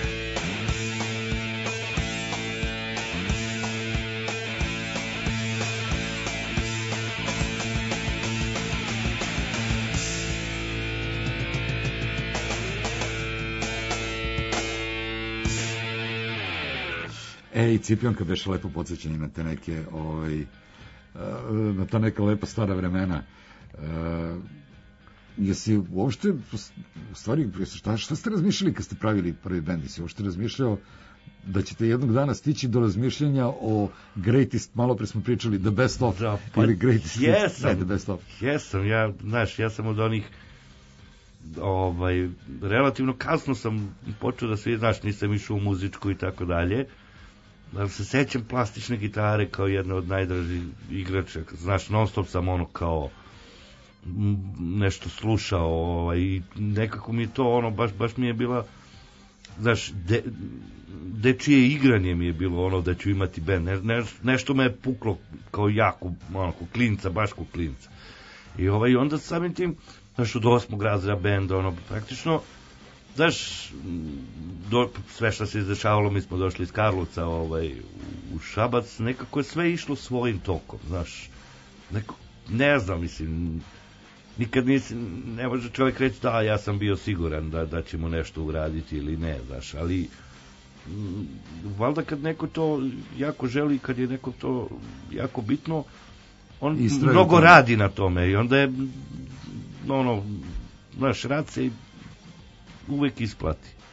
Ej, Cipionka beše lepo podsjećanje na te neke, ovaj, na ta neka lepa stara vremena. Uh, jesi uopšte, u stvari, šta, šta ste razmišljali kad ste pravili prvi bend? Jesi uopšte razmišljao da ćete jednog dana stići do razmišljanja o greatest, malo pre smo pričali, the best of, da, pa, ili greatest jesam, ne, the best of. Jesam, ja, znaš, ja sam od onih, ovaj, relativno kasno sam počeo da svi, znaš, nisam išao u muzičku i tako dalje, ali se sećam plastične gitare kao jedna od najdražih igrača, znaš, non stop sam ono kao nešto slušao, ovaj, i nekako mi je to ono, baš, baš mi je bila, znaš, de, dečije igranje mi je bilo ono da ću imati band, ne, ne, nešto me je puklo kao jako, ono, ko klinca, baš ko klinca. I ovaj, onda samim tim, znaš, od osmog razreda benda, ono, praktično, znaš, do, sve što se izdešavalo, mi smo došli iz Karlovca, ovaj, u Šabac, nekako je sve išlo svojim tokom, znaš, neko, ne znam, mislim, nikad nisi, ne može čovjek reći da ja sam bio siguran da, da ćemo nešto uraditi ili ne, znaš, ali m, valjda kad neko to jako želi, kad je neko to jako bitno, on Istraje mnogo to radi na tome i onda je ono, znaš, rad se uvek isplati.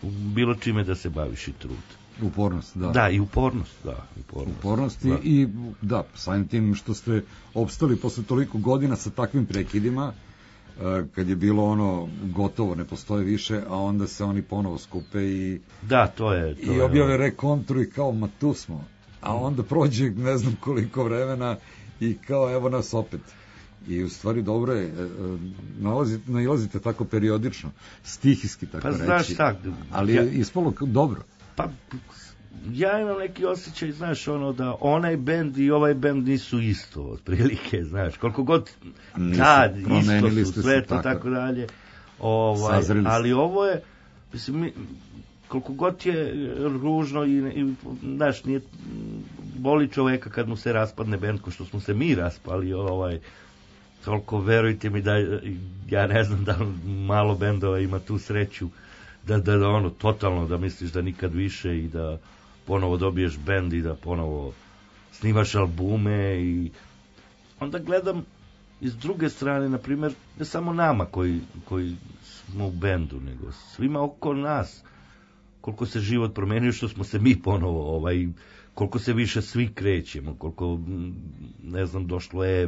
u bilo čime da se baviš i trud. Upornost, da. Da, i upornost, da. Upornost, upornost i, da. i da, samim tim što ste opstali posle toliko godina sa takvim prekidima, kad je bilo ono gotovo, ne postoje više, a onda se oni ponovo skupe i da, to je, to i je objave rekontru i kao, ma tu smo. A onda prođe ne znam koliko vremena i kao, evo nas opet. I u stvari dobro je, nalazite, nailazite tako periodično, stihijski tako pa, reći. Znaš šta, ali ja, je ispalo dobro. Pa, ja imam neki osjećaj, znaš, ono, da onaj bend i ovaj bend nisu isto, otprilike, znaš, koliko god tad, isto su, sve to, tako dalje, ovaj, ali ovo je, mislim, mi, koliko god je ružno i, i znaš, nije, boli čoveka kad mu se raspadne bend, ko što smo se mi raspali, ovaj, toliko, verujte mi da, ja ne znam da malo bendova ima tu sreću, da, da, da ono, totalno, da misliš da nikad više i da ponovo dobiješ bend i da ponovo snimaš albume i onda gledam iz druge strane, na primjer, ne samo nama koji, koji smo u bendu, nego svima oko nas, koliko se život promenio, što smo se mi ponovo, ovaj, koliko se više svi krećemo, koliko, ne znam, došlo je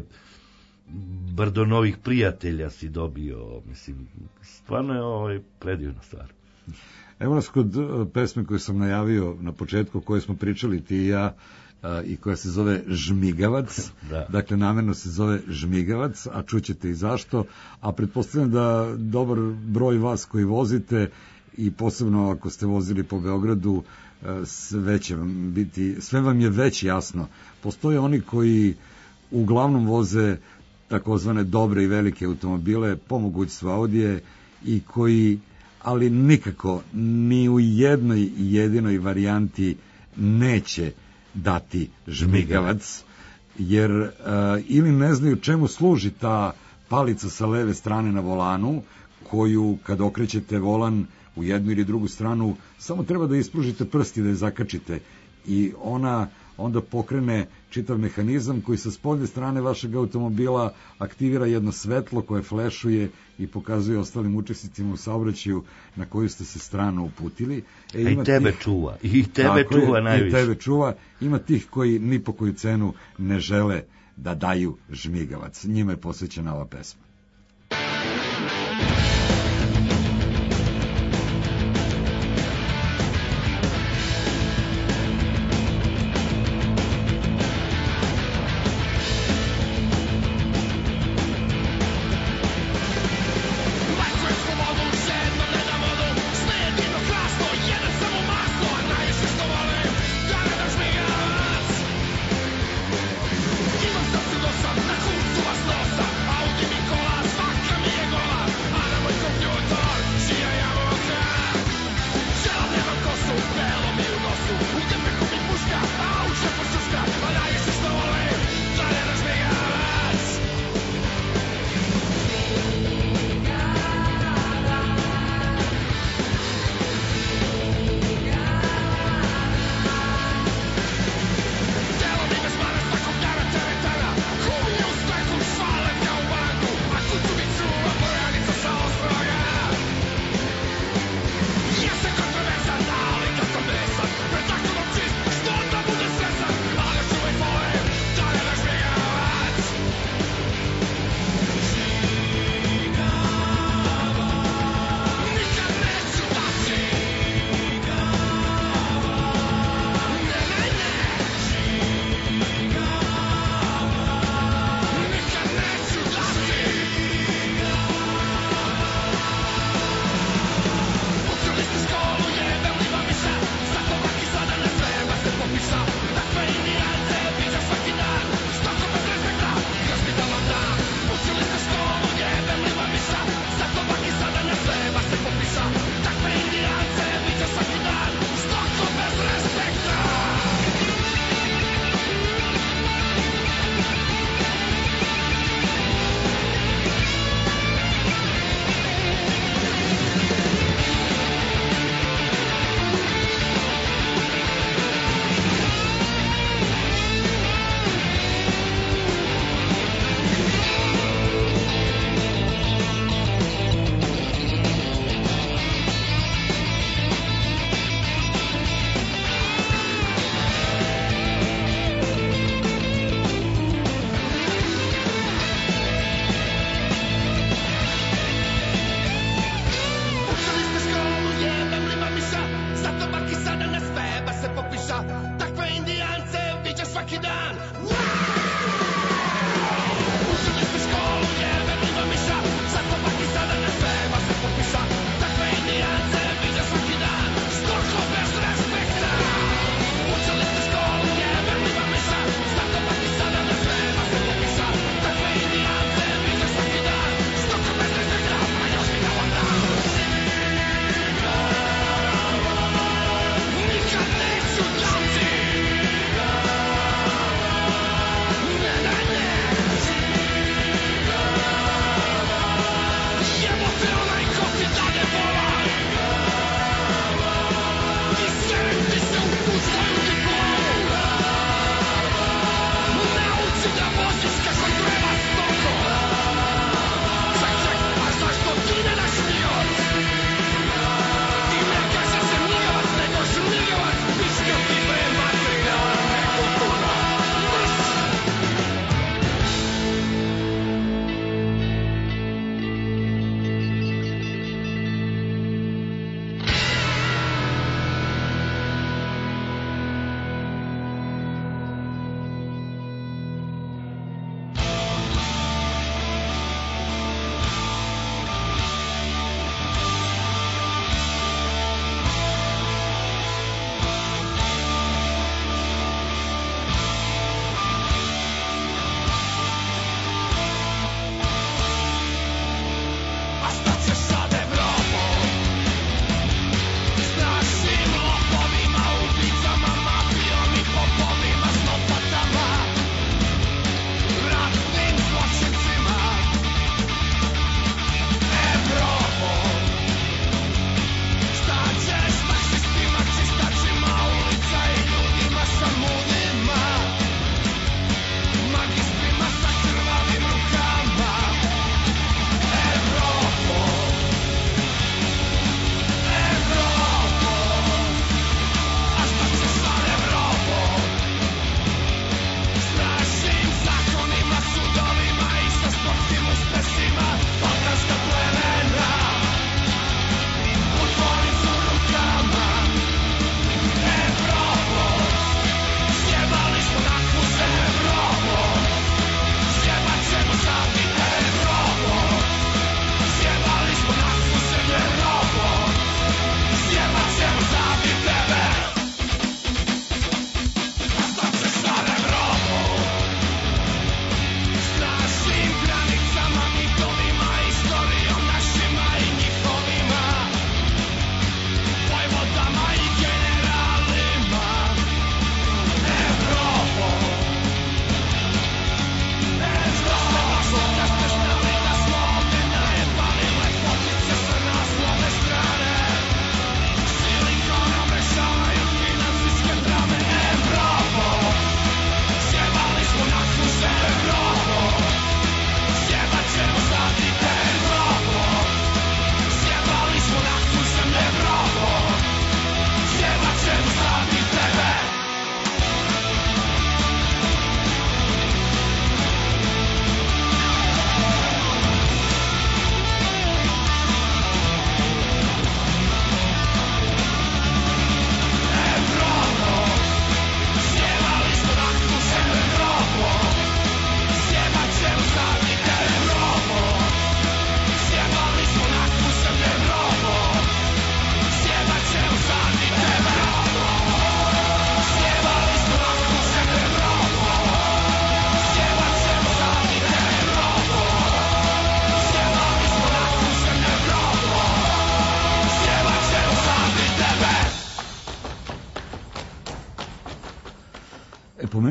brdo novih prijatelja si dobio, mislim, stvarno je ovaj predivna stvar. Evo nas kod pesme koju sam najavio na početku, o kojoj smo pričali ti i ja, i koja se zove Žmigavac. Da. Dakle, namjerno se zove Žmigavac, a čućete i zašto. A pretpostavljam da dobar broj vas koji vozite, i posebno ako ste vozili po Beogradu, sve će vam biti, sve vam je već jasno. Postoje oni koji uglavnom voze takozvane dobre i velike automobile, po mogućstvu Audije, i koji, ali nikako ni u jednoj jedinoj varijanti neće dati žmigavac, jer uh, ili ne znaju čemu služi ta palica sa leve strane na volanu, koju kad okrećete volan u jednu ili drugu stranu, samo treba da ispružite prst i da je zakačite i ona onda pokrene čitav mehanizam koji sa spoljne strane vašeg automobila aktivira jedno svetlo koje flešuje i pokazuje ostalim učesnicima u saobraćaju na koju ste se stranu uputili. E, I tebe tih, čuva. I tebe čuva je, najviše. I tebe čuva. Ima tih koji ni po koju cenu ne žele da daju žmigavac. Njima je posvećena ova pesma. Imam srce do sam, na kurcu vas nosa, Audi mi kola.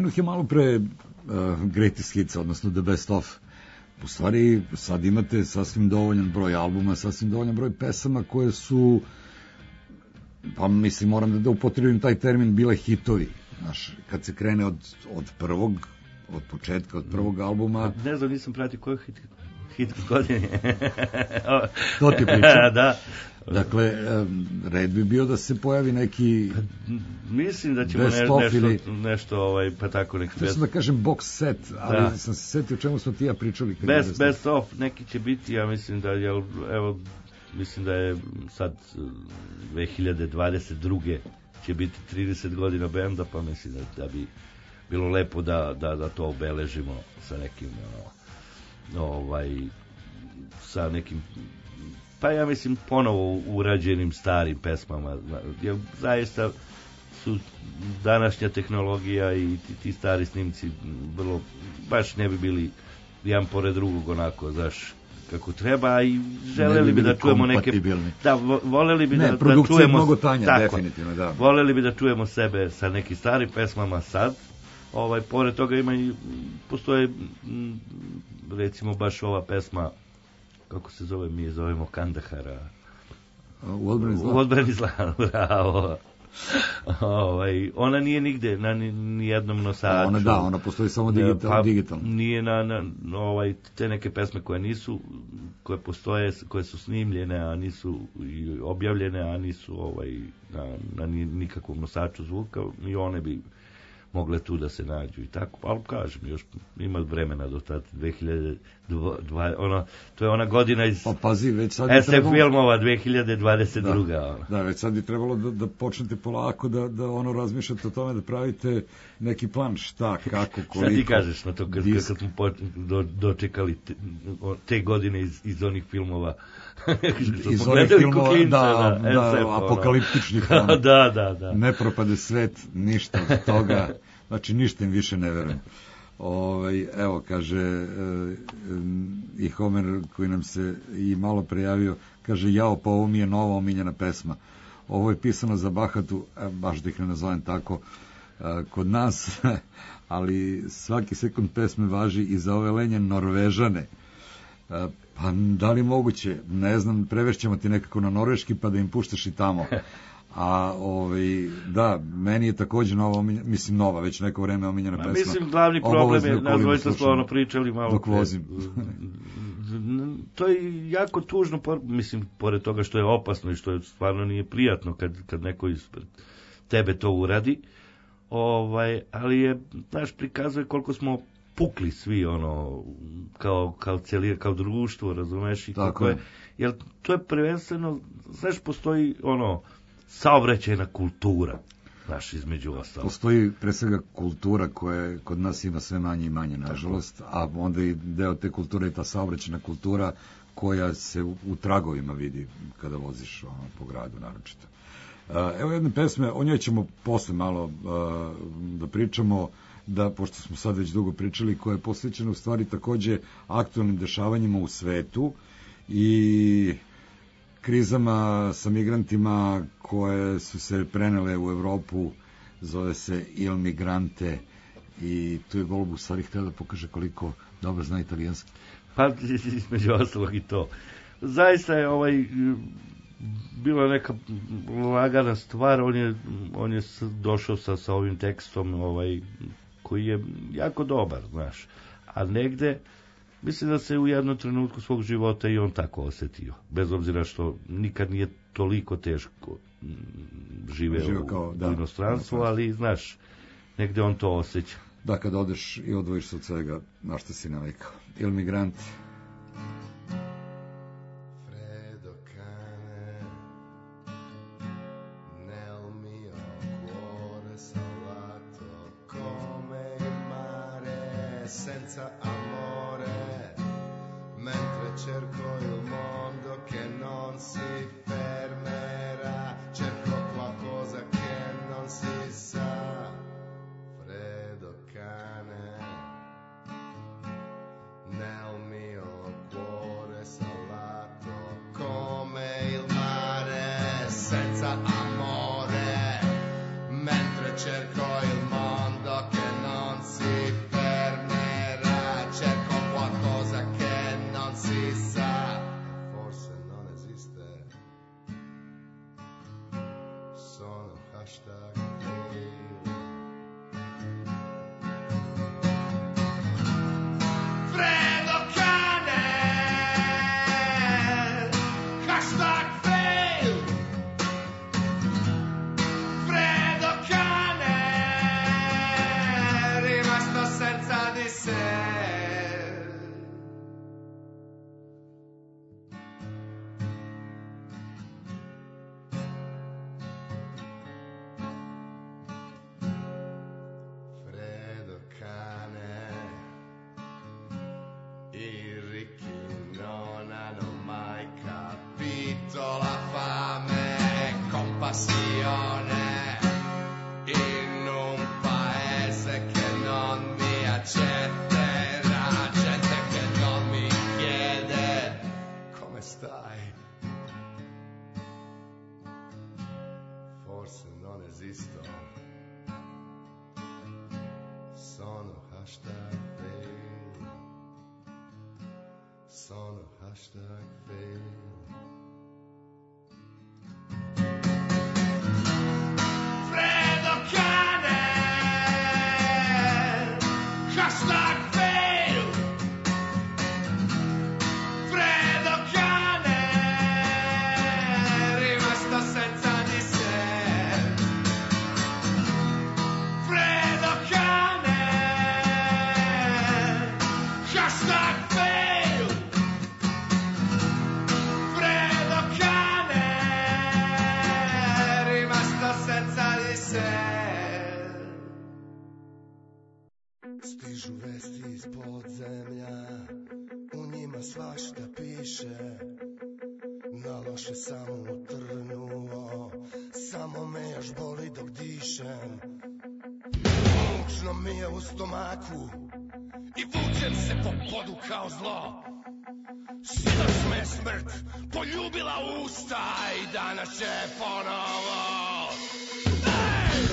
Pomenuh je malo pre uh, Greatest Hits, odnosno The Best Of. U stvari, sad imate sasvim dovoljan broj albuma, sasvim dovoljan broj pesama koje su, pa mislim, moram da, da upotrebim taj termin, bile hitovi. Znaš, kad se krene od, od prvog, od početka, od prvog albuma... Ne znam, nisam pratio koji hit, hit godine. To ti pričam. Da. Dakle, red bi bio da se pojavi neki... Mislim da ćemo ne, nešto, ili... nešto ovaj, pa tako neki... Htio sam da kažem box set, ali da. Sam se setio o čemu smo ti ja pričali. Kad best, best of, neki će biti, ja mislim da je, evo, mislim da je sad dve hiljade dvadeset druge će biti trideset godina benda, pa mislim da, da bi bilo lepo da, da, da to obeležimo sa nekim, ono, ovaj, sa nekim, pa ja mislim ponovo urađenim starim pesmama, jer zaista su današnja tehnologija i ti, ti stari snimci vrlo, baš ne bi bili jedan pored drugog onako, znaš, kako treba, i želeli bi, bi da čujemo neke, da, voleli bi ne, da, da čujemo mnogo tanja, tako, definitivno, da. Voleli bi da čujemo sebe sa nekim starim pesmama sad. Ovaj, pored toga ima i, postoje recimo baš ova pesma, kako se zove, mi je zovemo Kandahara. U odbrani zla. U odbrani zla, bravo. Ovaj, ona nije nigde na ni jednom nosaču. Ona da, ona postoji samo digital, pa, digitalno. Nije na, na ovaj, te neke pesme koje nisu, koje postoje, koje su snimljene, a nisu i objavljene, a nisu ovaj, na, na nikakvom nosaču zvuka, i one bi mogle tu da se nađu i tako, ali kažem, još ima vremena do tada, dve hiljade dvadeset, ono, to je ona godina iz pa, pazi, već sad S F trebalo... filmova dve hiljade dvadeset druga. Da, da, već sad bi trebalo da, da počnete polako da, da ono razmišljate o tome, da pravite neki plan, šta, kako, koliko. Šta ti kažeš na to, kad, kad smo po, do, dočekali te, te godine iz, iz onih filmova, iz onih filmova, da, da, da, apokaliptičnih, ono, da, da, da. Ne propade svet, ništa od toga, znači ništa im više ne verujem. Ovaj, evo, kaže e, e, i Homer koji nam se i malo prejavio, kaže, jao, pa ovo mi je nova omiljena pesma. Ovo je pisano za bahatu, e, baš da ih ne nazovem tako, e, kod nas, ali svaki sekund pesme važi i za ove lenje Norvežane. E, pa da li moguće, ne znam, prevešćemo ti nekako na norveški pa da im puštaš i tamo. A ovaj, da, meni je takođe nova, mislim nova, već neko vreme omiljena pesma. Mislim, glavni problem je, nas dvojica smo ono pričali malo. Dok vozim. To je jako tužno, mislim, pored toga što je opasno i što je stvarno nije prijatno kad, kad neko ispred tebe to uradi, ovaj, ali je, znaš, prikazuje koliko smo pukli svi, ono, kao, kao, cijeli, kao društvo, razumeš, i kako je, jer to je prvenstveno, znaš, postoji, ono, saobraćajna kultura, znaš, između ostalo. Postoji pre svega kultura koja kod nas ima sve manje i manje, nažalost, a onda i deo te kulture je ta saobraćajna kultura koja se u, u tragovima vidi kada voziš ono, po gradu, naročito. Uh, evo jedne pesme, o njoj ćemo posle malo uh, da pričamo, da, pošto smo sad već dugo pričali, koja je posvećena u stvari takođe aktualnim dešavanjima u svetu i krizama sa migrantima koje su se prenele u Evropu, zove se Il Migrante, i tu je Golub u stvari htio da pokaže koliko dobro zna italijanski. Pa, između ostalog i to. Zaista je ovaj, bila neka lagana stvar, on je, on je došao sa, sa ovim tekstom ovaj, koji je jako dobar, znaš, a negde mislim da se u jednom trenutku svog života i on tako osetio. Bez obzira što nikad nije toliko teško žive u, kao, da, u inostranstvu, ali znaš, negde on to osjeća. Da, kad odeš i odvojiš se od svega, na što si navikao. Il Migrante. Amore, mentre cerco il mondo che non on a hashtag fail. Fredo cane, hashtag fail. Fredo cane, rimasto senza di sé. Fredo cane, hashtag fail. Fredo cane, rimasto senza di sé. Stižu vesti iz podzemlja, u njima svašta piše, na loše samo utrnuo, samo me još boli dok dišem. Mučno mi je u stomaku i vučem se po podu kao zlo. Sinoć me je smrt poljubila u usta i danas će ponovo. Ej!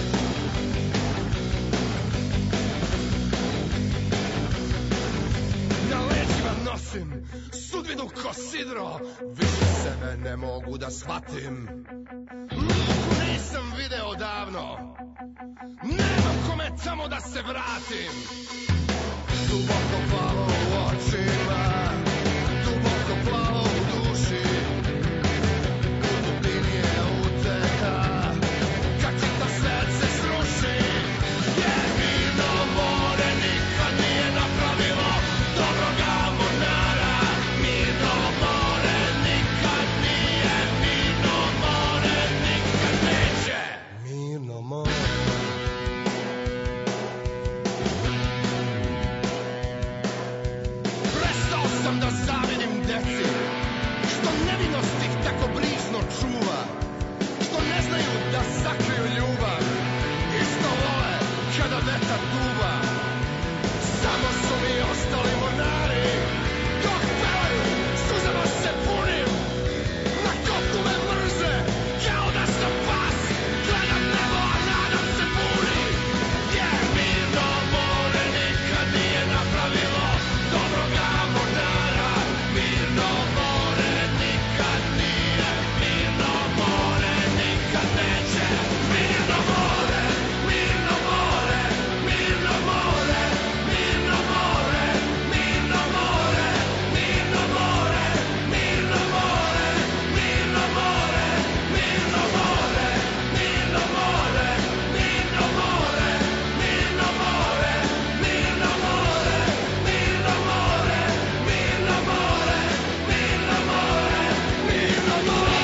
Na leđima nosim sudbinu ko sidro, više sebe ne mogu da shvatim. Luku nisam video davno, nemam kome tamo da se vratim. Duboko plavo u očima, duboko plavo u duši, u dubini je uteha, kad ti to srce sruši. Jer mirno more nikad nije napravilo dobroga mornara. Mirno more nikad nije, mirno more nikad neće. Mirno more. Prestao sam da zavidim deci, što nevinost ih tako brižno čuva, što ne znaju da sakriju ljubav i što vole kada vetar duva. Samo su mi ostali mornari, dok pevaju suzama se punim. Na kopnu me mrze, kao da sam pas, gledam nebo, a nadam se buni. Jer mirno more nikad nije napravilo dobroga mornara. Mirno more nikad nije, mirno more nikad neće. Mirno more, mirno more, mirno more, mirno more, mirno more, mirno more, mirno more, mirno more, mirno more, mirno more, mirno more, mirno more, mirno more, mirno more, mirno more, mirno more, mirno more.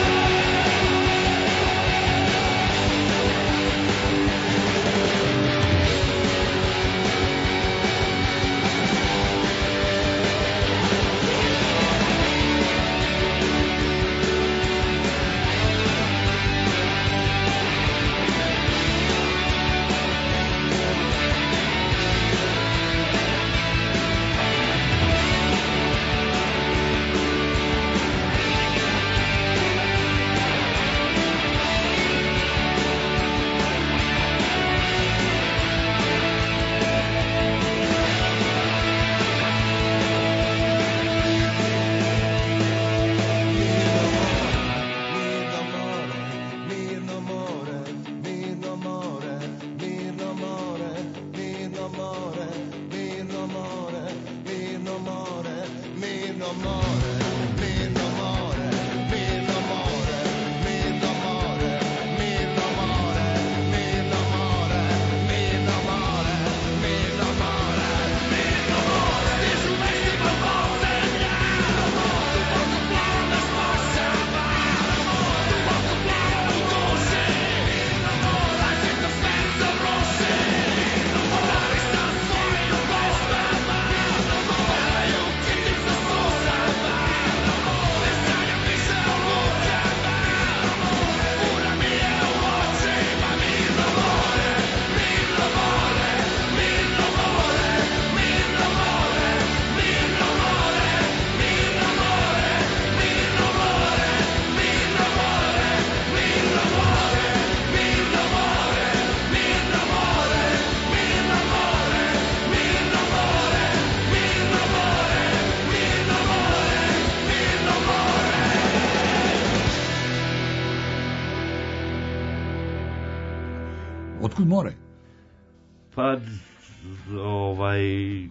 Mirno more, mirno more, mirno more, mirno more, mirno more, mirno more, mirno more, mirno more, mirno more, mirno more, mirno more, mirno more, mirno more, mirno more, mirno more. Stižu vesti po podzemlja, duboko plavo me spasava, duboko plavo u duši. A ti to sve zaruši. Mornari sa svojim pesmama pevaju kitim sa suzama. Otkud more? Pa, ovaj,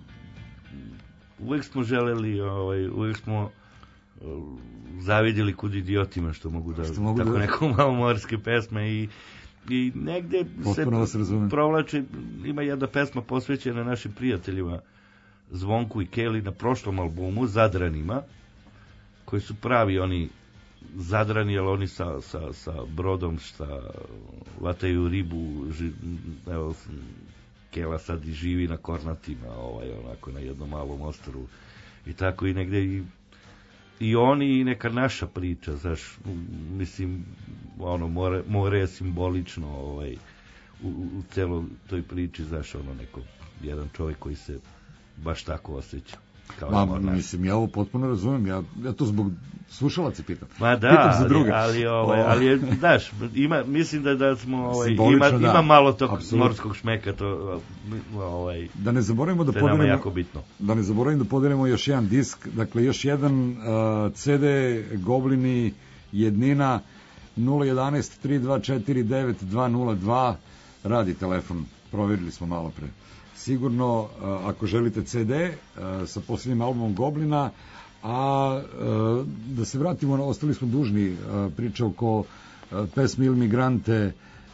uvek smo želeli, ovaj, uvek smo zavidjeli kud idiotima što mogu da, što mogu tako da... neko malo morske pesme i, i negde potpuno se provlači, ima jedna pesma posvećena našim prijateljima Zvonku i Keli na prošlom albumu Zadranima, koji su pravi oni Zadrani, ali oni sa, sa, sa brodom, sa vataju ribu, ži, evo, Kela sad i živi na Kornatima, ovaj, onako na jednom malom ostrvu i tako i negde i, i oni i neka naša priča, znaš, mislim, ono, more, more je simbolično ovaj, u, u celoj toj priči, znaš, ono, neko, jedan čovjek koji se baš tako osjeća. Ma, mislim, ja ovo potpuno razumem, ja, ja to zbog slušalaca pitam. Ma da, pitam za druge. ali, ovaj, ali je, znaš, ima, mislim da, da smo, ovaj, ima, da, ima malo tog absolutno. Morskog šmeka, to, ovaj, da ne zaboravimo da podelimo, jako bitno. Da ne zaboravimo da podelimo još jedan disk, dakle, još jedan uh, C D Goblini jednina nula jedanaest tri dva četiri devet dva nula dva, radi telefon, provjerili smo malo pre. Sigurno, ako želite C D sa posljednjim albumom Goblina, a da se vratimo, ostali smo dužni priča oko pesme Il Migrante,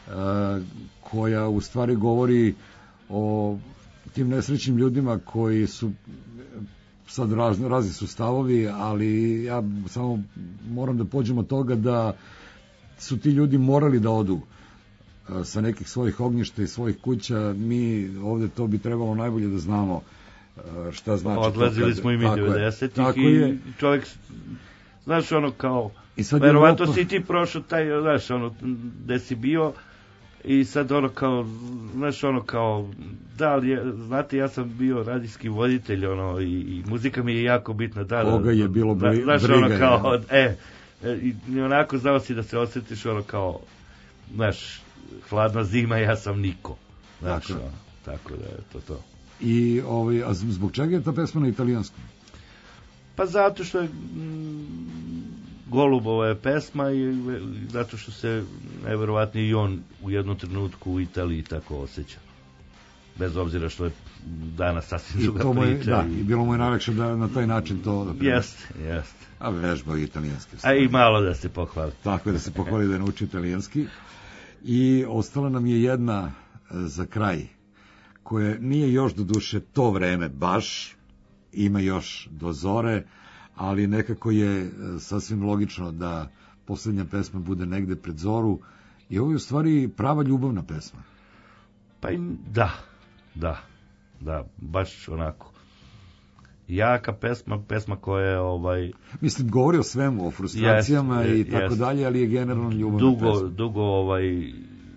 koja u stvari govori o tim nesrećnim ljudima koji su, sad razni, razni su stavovi, ali ja samo moram da pođem od toga da su ti ljudi morali da odu sa nekih svojih ognjišta i svojih kuća. Mi ovde to bi trebalo najbolje da znamo šta znači. Odlazili kad... smo i mi devedesetih i je. Čovjek, znaš, ono kao, verovatno si ti prošao taj, znaš, ono, gde si bio i sad ono kao, znaš, ono kao, da li je, znate, ja sam bio radijski voditelj, ono, i, i muzika mi je jako bitna. Da, koga je bilo bri, znaš, briga. Ono kao, e, e, i onako znao si da se osjetiš, ono kao, znaš, hladna zima, ja sam niko. Znači, tako, tako da je to to. I ovaj, a zbog čega je ta pesma na italijanskom? Pa zato što je mm, Golubova je pesma i zato što se najverovatnije i on u jednom trenutku u Italiji tako osjeća. Bez obzira što je danas sasvim druga priča. Da, i bilo mu je najlakše da na taj način to... Da jeste, jeste. A vežba italijanski. A i malo da se pohvali. Tako da se pohvali da je nauči italijanski. I ostala nam je jedna za kraj, koja nije još do duše to vreme baš, ima još do zore, ali nekako je sasvim logično da posljednja pesma bude negde pred zoru i ovo je u stvari prava ljubavna pesma. Pa i da, da, da, baš onako. Jaka pesma, pesma koja je ovaj... Mislim, govori o svemu, o frustracijama jest, i tako jest. dalje, ali je generalno ljubavna dugo, pesma. Dugo ovaj,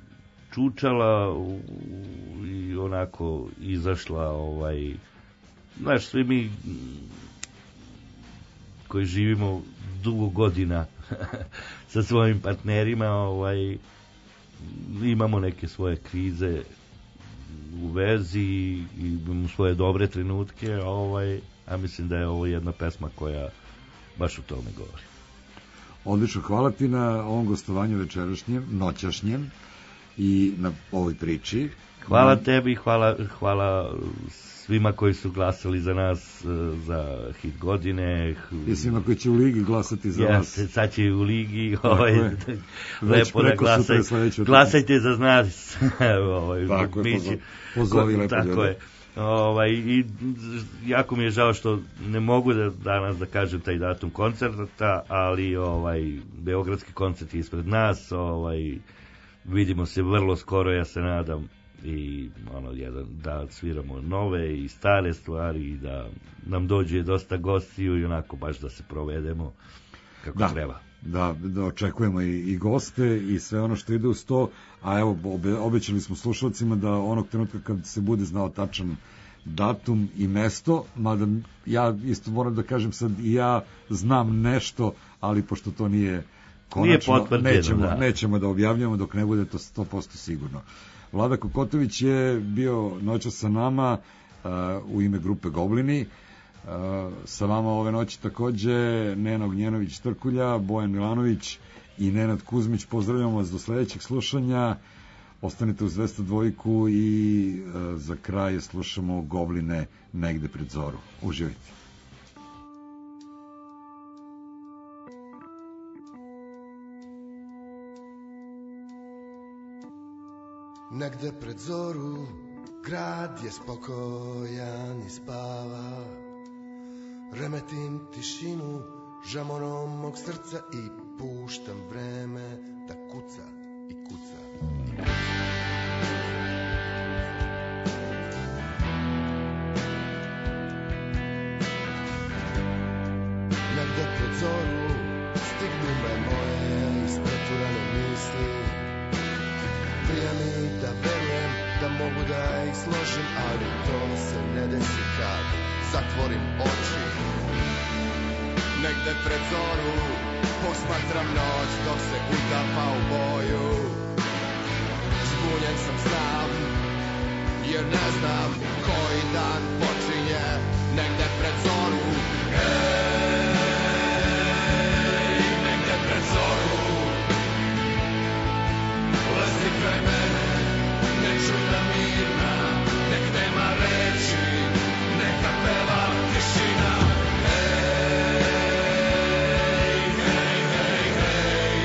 čučala u, i onako izašla, ovaj... Znaš, svi mi koji živimo dugo godina sa svojim partnerima, ovaj, imamo neke svoje krize u vezi i imamo svoje dobre trenutke, ovaj... a mislim da je ovo jedna pesma koja baš u tome govori. Odlično, hvala ti na ovom gostovanju večerašnjem, noćašnjem i na ovoj priči. Hvala tebi, hvala, hvala svima koji su glasali za nas, za hit godine. I svima koji će u ligi glasati za vas. Ja, sad će i u ligi, ovaj, lepo da glasajte. Glasajte za nas. ovaj, tako je, pozo, pozovi lepo. Tako je. Ovaj, i jako mi je žao što ne mogu da danas da kažem taj datum koncerta, ali ovaj beogradski koncert je ispred nas, ovaj vidimo se vrlo skoro, ja se nadam, i ono jedan da sviramo nove i stare stvari i da nam dođe dosta gostiju i onako baš da se provedemo kako da, treba. Da, da očekujemo i, i goste i sve ono što ide uz to, a evo obe, obećali smo slušalcima da onog trenutka kad se bude znao tačan datum i mesto, mada ja isto moram da kažem sad i ja znam nešto, ali pošto to nije konačno, nije nećemo, da. nećemo da objavljamo dok ne bude to sto posto sigurno. Vlada Kokotović je bio noćas sa nama uh, u ime grupe Goblini. Uh, sa vama ove noći takođe Nena Ognjenović-Trkulja, Bojan Milanović i Nenad Kuzmić. Pozdravljamo vas do sledećeg slušanja. Ostanite uz dvesta dva i uh, za kraj slušamo Govline Negde pred zoru. Uživajte. Negde pred zoru grad je spokojan i spava. Remetim tišinu žamorom mog srca i puštam vreme da kuca i kuca. Negde pred zoru stignu me moje ispreturane misli. Prija mi da verujem da mogu da ih složim, ali to se ne desi kad zatvorim oči. Negde pred zoru posmatram noć dok se utapa u boju. Zbunjen sam znam, jer ne znam koji dan počinje. Negde pred zoru, ej, negde pred zoru. Lezi kraj mene, ne čujna mirna, nek nema reči, neka peva tišina. Hej, hej, hej, hej,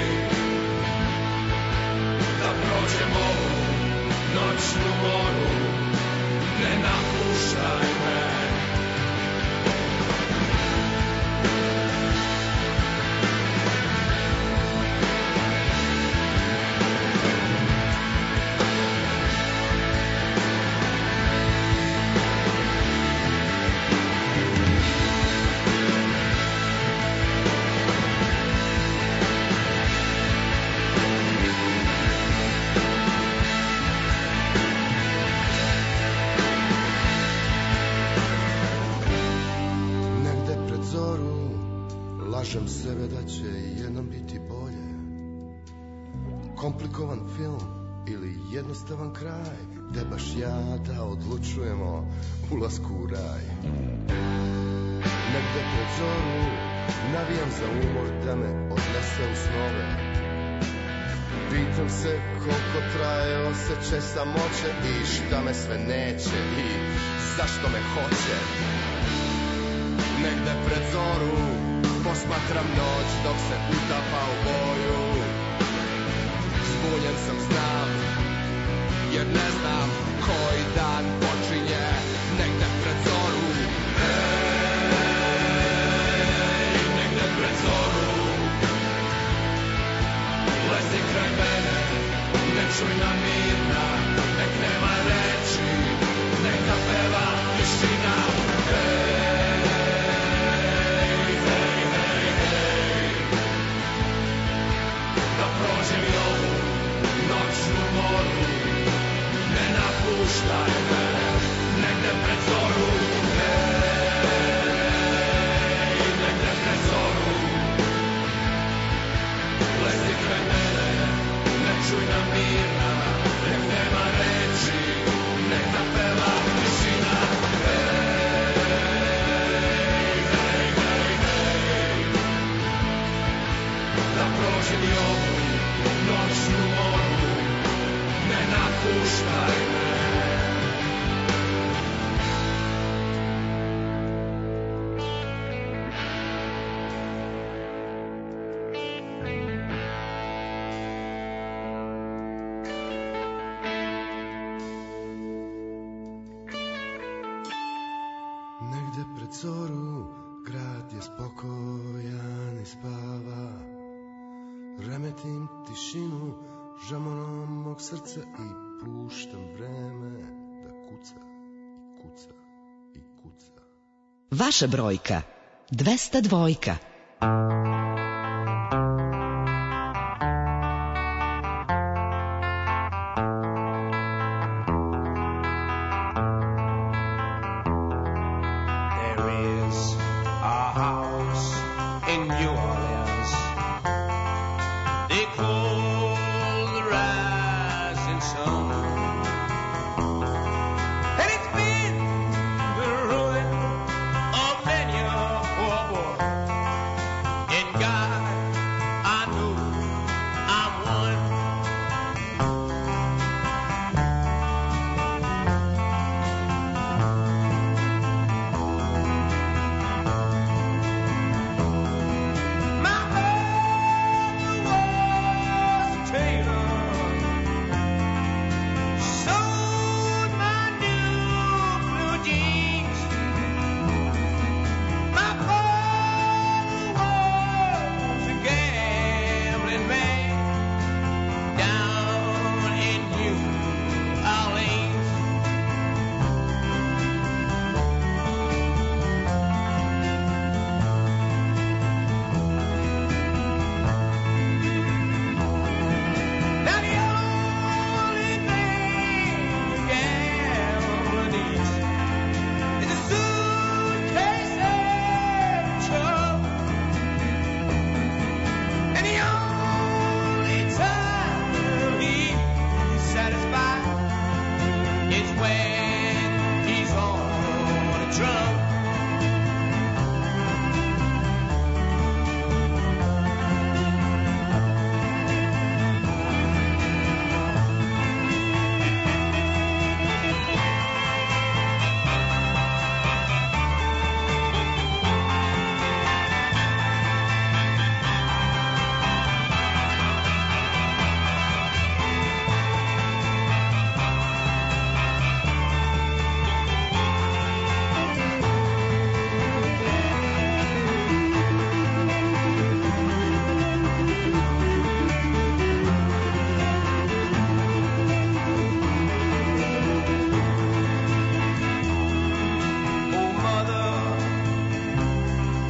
da prođem ovu noćnu moru, ne napuštaj me. Lažem sebe da će jednom biti bolje. Komplikovan film ili jednostavan kraj, gde baš ja da odlučujemo ulasku u raj. Negde pred zoru navijam za umor da me odnese u snove. Pitam se koliko traje osjećaj samoće i šta me sve neće i zašto me hoće. Negde pred zoru posmatram noć dok se utapa u boju. Zbunjen sam znam, jer ne znam koji dan počinje. Negde pred zoru, ej, negde pred zoru. Lezi kraj mene, ne čujna mirna, nek nema reči, neka peva tišina. Prođem i ovu noćnu moru, ne napuštaj me, negde pred zoru, ej, negde pred zoru. Lezi kraj mene, ne čujna mirna, nek nema reči, neka peva tišina. Ej, hej, hej, hej, da prođem i ovu noćnu moru, ne napuštaj me. Negde pred zoru grad je spokojan i spava. Remetim tišinu žamonom mog srca i puštam vreme da kuca i kuca i kuca. Vaša brojka dvesta dva.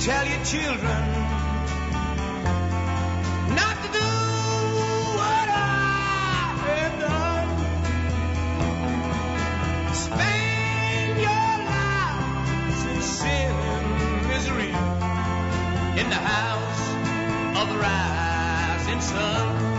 tell your children not to do what I have done. Spend your lives in sin and misery in the house of the rising sun.